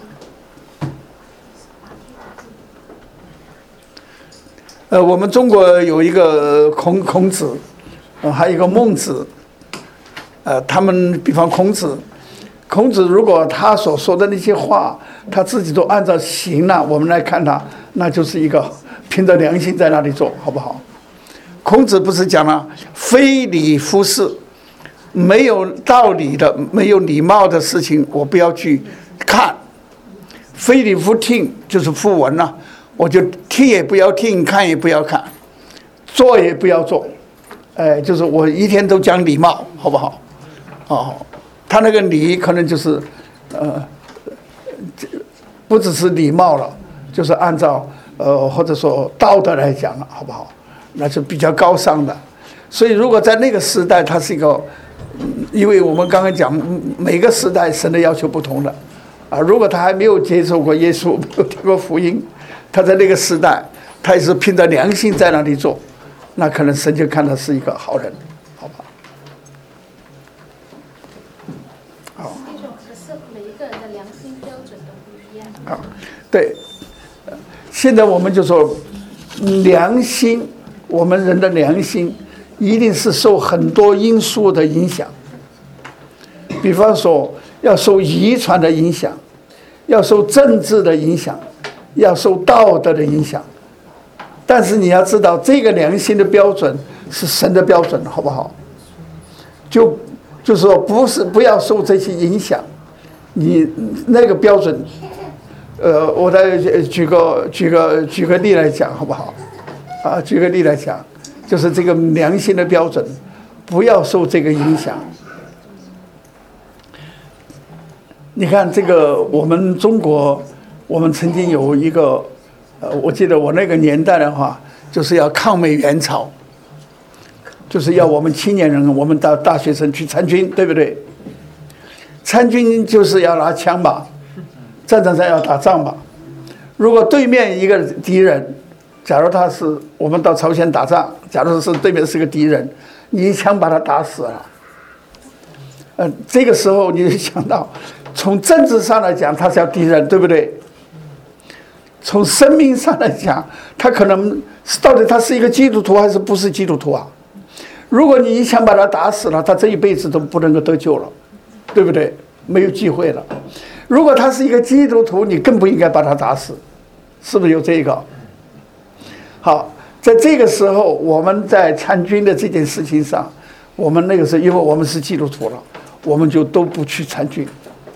呃，我们中国有一个孔孔子，呃，还有一个孟子，呃，他们比方孔子，孔子如果他所说的那些话，他自己都按照行了，我们来看他，那就是一个。凭着良心在那里做，好不好？孔子不是讲了非礼勿视，没有道理的、没有礼貌的事情，我不要去看。非礼勿听就是讣文了，我就听也不要听，看也不要看，做也不要做。哎，就是我一天都讲礼貌，好不好？哦，他那个礼可能就是呃，不只是礼貌了，就是按照。呃，或者说道德来讲了，好不好？那是比较高尚的。所以，如果在那个时代，它是一个，因为我们刚刚讲，每个时代神的要求不同的啊。如果他还没有接受过耶稣，没有听过福音，他在那个时代，他也是凭着良心在那里做，那可能神就看他是一个好人，好吧？好。 可是每一个人的良心标准都不一样。 啊，对。现在我们就说，良心我们人的良心一定是受很多因素的影响，比方说要受遗传的影响，要受政治的影响，要受道德的影响。但是你要知道，这个良心的标准是神的标准，好不好？就就是说，不是不要受这些影响，你那个标准，呃，我再举个举个举个例来讲，好不好？啊，举个例来讲，就是这个良心的标准，不要受这个影响。你看，这个我们中国，我们曾经有一个。呃，我记得我那个年代的话，就是要抗美援朝，就是要我们青年人，我们大大学生去参军，对不对？参军就是要拿枪吧，战场上要打仗吧。如果对面一个敌人，假如他是我们到朝鲜打仗，假如是对面是个敌人，你一枪把他打死了，呃，这个时候你就想到，从政治上来讲，他是要敌人，对不对？从生命上来讲，他可能到底他是一个基督徒还是不是基督徒啊？如果你一枪把他打死了，他这一辈子都不能够得救了，对不对？没有机会了。如果他是一个基督徒，你更不应该把他打死，是不是有这个？好，在这个时候，我们在参军的这件事情上，我们那个时候因为我们是基督徒了，我们就都不去参军。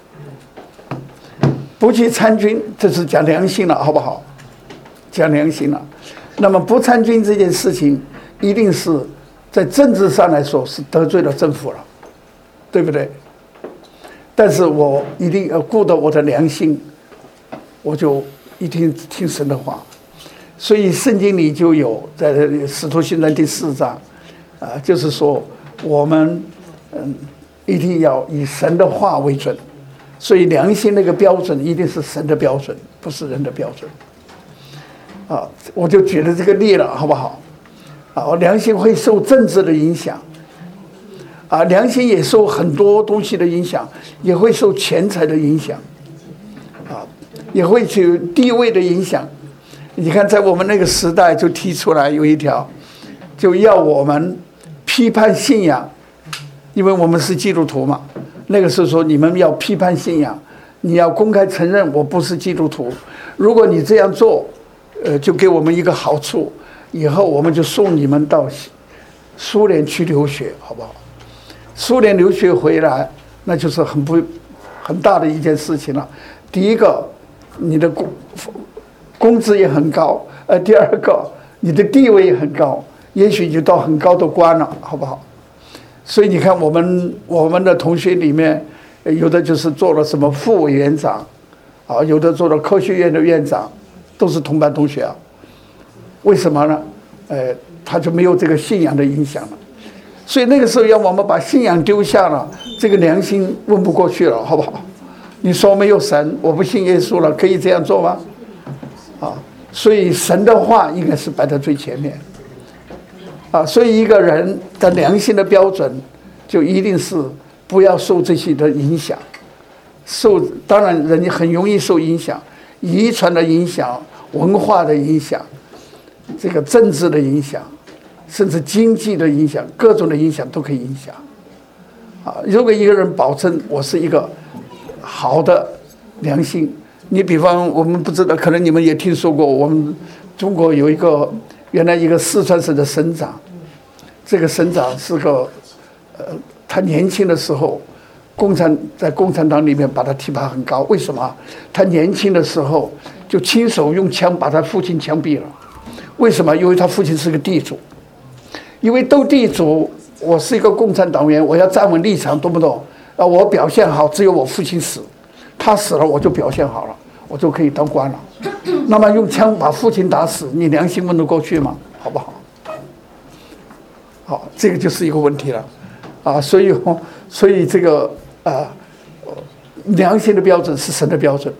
不去参军，这是讲良心了，好不好？讲良心了。那么不参军这件事情，一定是在政治上来说是得罪了政府了，对不对？但是我一定要顾到我的良心，我就一定听神的话。所以圣经里就有在《使徒行传》第四章，啊，就是说我们嗯一定要以神的话为准。所以良心那个标准一定是神的标准，不是人的标准。啊，我就举了这个例了，好不好？啊，良心会受政治的影响，啊，良心也受很多东西的影响，也会受钱财的影响，啊，也会受地位的影响。你看，在我们那个时代就提出来有一条，就要我们批判信仰，因为我们是基督徒嘛。那个时候说你们要批判信仰，你要公开承认我不是基督徒。如果你这样做，呃，就给我们一个好处，以后我们就送你们到苏联去留学，好不好？苏联留学回来，那就是很不很大的一件事情了。第一个，你的工工资也很高，呃，第二个，你的地位也很高，也许就到很高的官了，好不好？所以你看，我们我们的同学里面，有的就是做了什么副委员长，啊，有的做了科学院的院长，都是同班同学啊。为什么呢？呃，他就没有这个信仰的影响了。所以那个时候要我们把信仰丢下了，这个良心问不过去了，好不好？你说没有神，我不信耶稣了，可以这样做吗？啊，所以神的话应该是摆在最前面。啊，所以一个人的良心的标准，就一定是不要受这些的影响。受，当然人很容易受影响，遗传的影响、文化的影响、这个政治的影响，甚至经济的影响，各种的影响都可以影响。啊，如果一个人保证我是一个好的良心，你比方我们不知道，可能你们也听说过，我们中国有一个。原来一个四川省的省长，这个省长是个，呃，他年轻的时候，共产在共产党里面把他提拔很高。为什么？他年轻的时候就亲手用枪把他父亲枪毙了。为什么？因为他父亲是个地主。因为斗地主，我是一个共产党员，我要站稳立场，懂不懂？啊，我表现好，只有我父亲死，他死了我就表现好了，我就可以当官了。那么用枪把父亲打死，你良心问得过去吗？好不好？好，这个就是一个问题了，啊，所以所以这个啊，良心的标准是神的标准，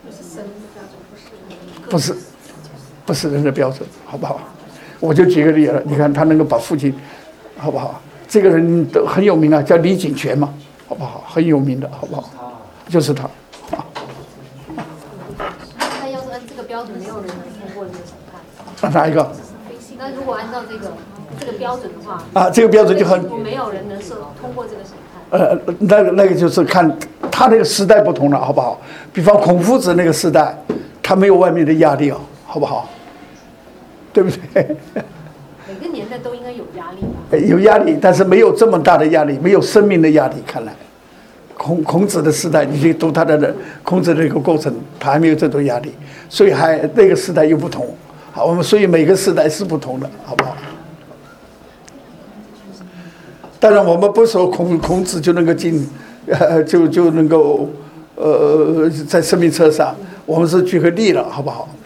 不是不是人的标准，好不好？我就举个例了，你看他能够把父亲，好不好？这个人都很有名啊，叫李景全嘛，好不好？很有名的，好不好？就是他。 标准没有人能通过这个审判。 哪一个？ 刚那如果按照这个这个标准的话， 啊，这个标准就很没有人能受通过这个审判。 呃，那个那个就是看他那个时代不同了，好不好？比方孔夫子那个时代，他没有外面的压力哦，好不好？对不对？ 每个年代都应该有压力吧？ 有压力，但是没有这么大的压力，没有生命的压力。看来，孔孔子的时代，你去读他的孔子的这个过程，他还没有这种压力，所以还那个时代又不同。好，我们所以每个时代是不同的，好不好？当然，我们不说孔孔子就能够进，呃，就就能够，呃，在生命册上，我们是举个例了，好不好？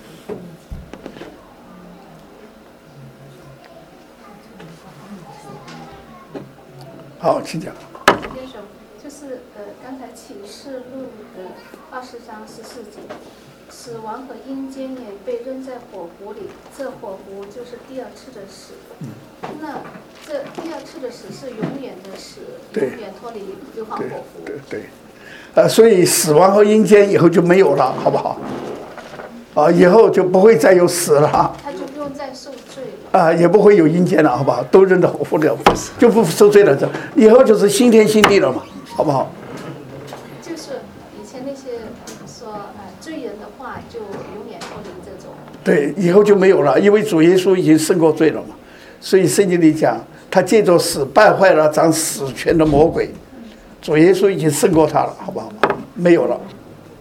好，请讲。 先生，就是呃，刚才启示录的二十章十四节，死亡和阴间也被扔在火湖里，这火湖就是第二次的死。嗯。那这第二次的死是永远的死，永远脱离硫磺火湖。 对 对, 对，呃，所以死亡和阴间以后就没有了，好不好？啊，以后就不会再有死了。 他就不用再受罪了。 啊，也不会有阴间了，好不好？都扔到火湖里，就不受罪了。这以后就是新天新地了嘛，好不好？ 就是以前那些说呃罪人的话，就永远脱离这种。 对，以后就没有了，因为主耶稣已经胜过罪了嘛。所以圣经里讲，他借着死败坏了掌死权的魔鬼，主耶稣已经胜过他了，好不好？没有了。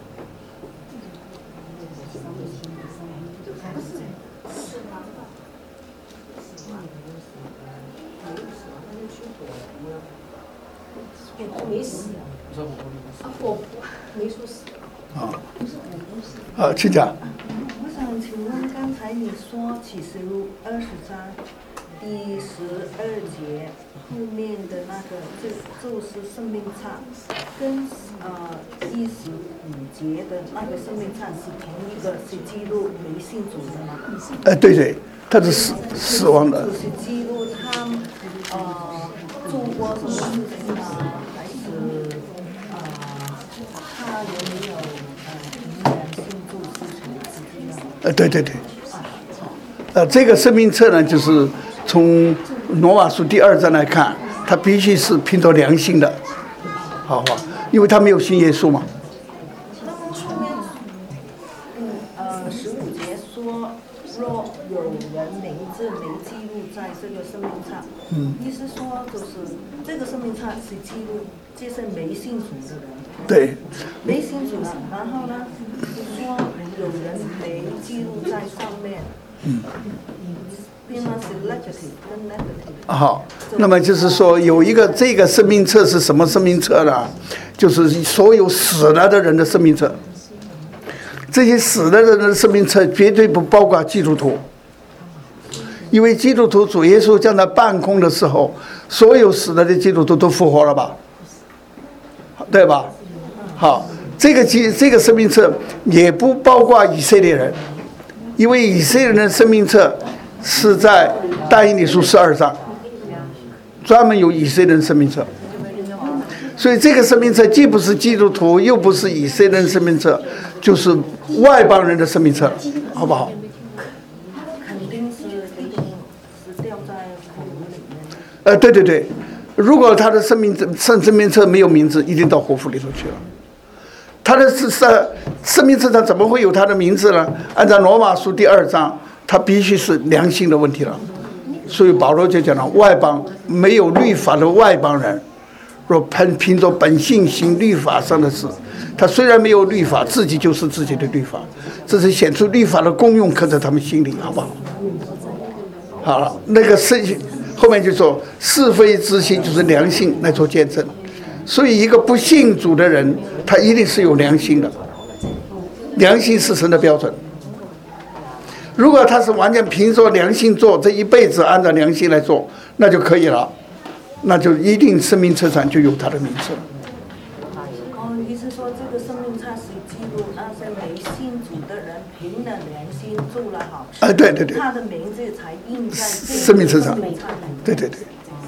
没死啊，火湖没说死啊啊，请讲。 我想请问，刚才你说启示录二十章第十二节后面的那个就就是生命册，跟呃第十五节的那个生命册是同一个，是记录没信主的吗？ 呃，对对，他是死死亡的。 就是记录他呃做过什么事情啊，还是呃他有没有呃凭良心做事情是这样？ 呃，对对对。呃，这个生命册呢，就是从罗马书第二章来看，他必须是凭着良心的，好吧？因为他没有信耶稣嘛。 那么后面，嗯呃十五节说，若有人名字没记录在这个生命册，嗯，意思说就是这个生命册是记录这些没信主的人， 对， 没信主了，然后呢，说有人没记录在上面，嗯，变成是 negative 跟 negative。 好，那么就是说有一个这个生命册是什么生命册呢？就是所有死了的人的生命册。这些死了的人的生命册绝对不包括基督徒，因为基督徒主耶稣将他办空的时候，所有死了的基督徒都复活了吧，对吧？好，这个基这个生命册也不包括以色列人，因为以色列人的生命册是在但以理书十二章，专门有以色列人生命册。所以这个生命册既不是基督徒，又不是以色列人生命册，就是外邦人的生命册，好不好？ 肯定是一定是掉在火炉里面。 呃，对对对，如果他的生命生生命册没有名字，一定到火湖里头去了。他的是生生命册上怎么会有他的名字呢？按照罗马书第二章，他必须是良心的问题了。所以保罗就讲了，外邦没有律法的外邦人。若凭凭着本性行律法上的事，他虽然没有律法，自己就是自己的律法，这是显出律法的功用刻在他们心里，好不好？好了，那个是后面就说是非之心就是良心来做见证，所以一个不信主的人，他一定是有良心的，良心是神的标准。如果他是完全凭着良心做，这一辈子按照良心来做，那就可以了。那就一定生命册上就有他的名字。 哦，意思说这个生命册是记录那些没信主的人凭了良心做了好事， 哎，对对对， 他的名字才印在生命册上。对对对。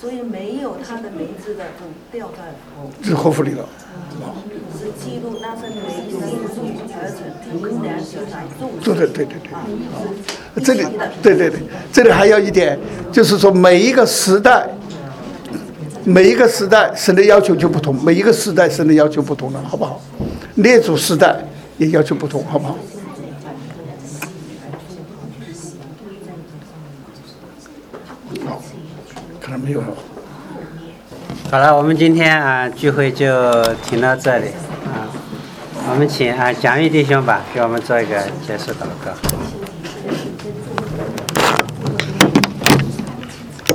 所以没有他的名字的就掉在火是火府里了。 是记录那些没信主而且凭良心来做。 对对对对对，这里对对对，这里还有一点，就是说每一个时代，每一个时代神的要求就不同，每一个时代神的要求不同了，好不好？列祖时代也要求不同，好不好？好，可能没有了。 好了，我们今天啊聚会就停到这里啊，我们请啊蒋玉弟兄吧，给我们做一个结束祷告。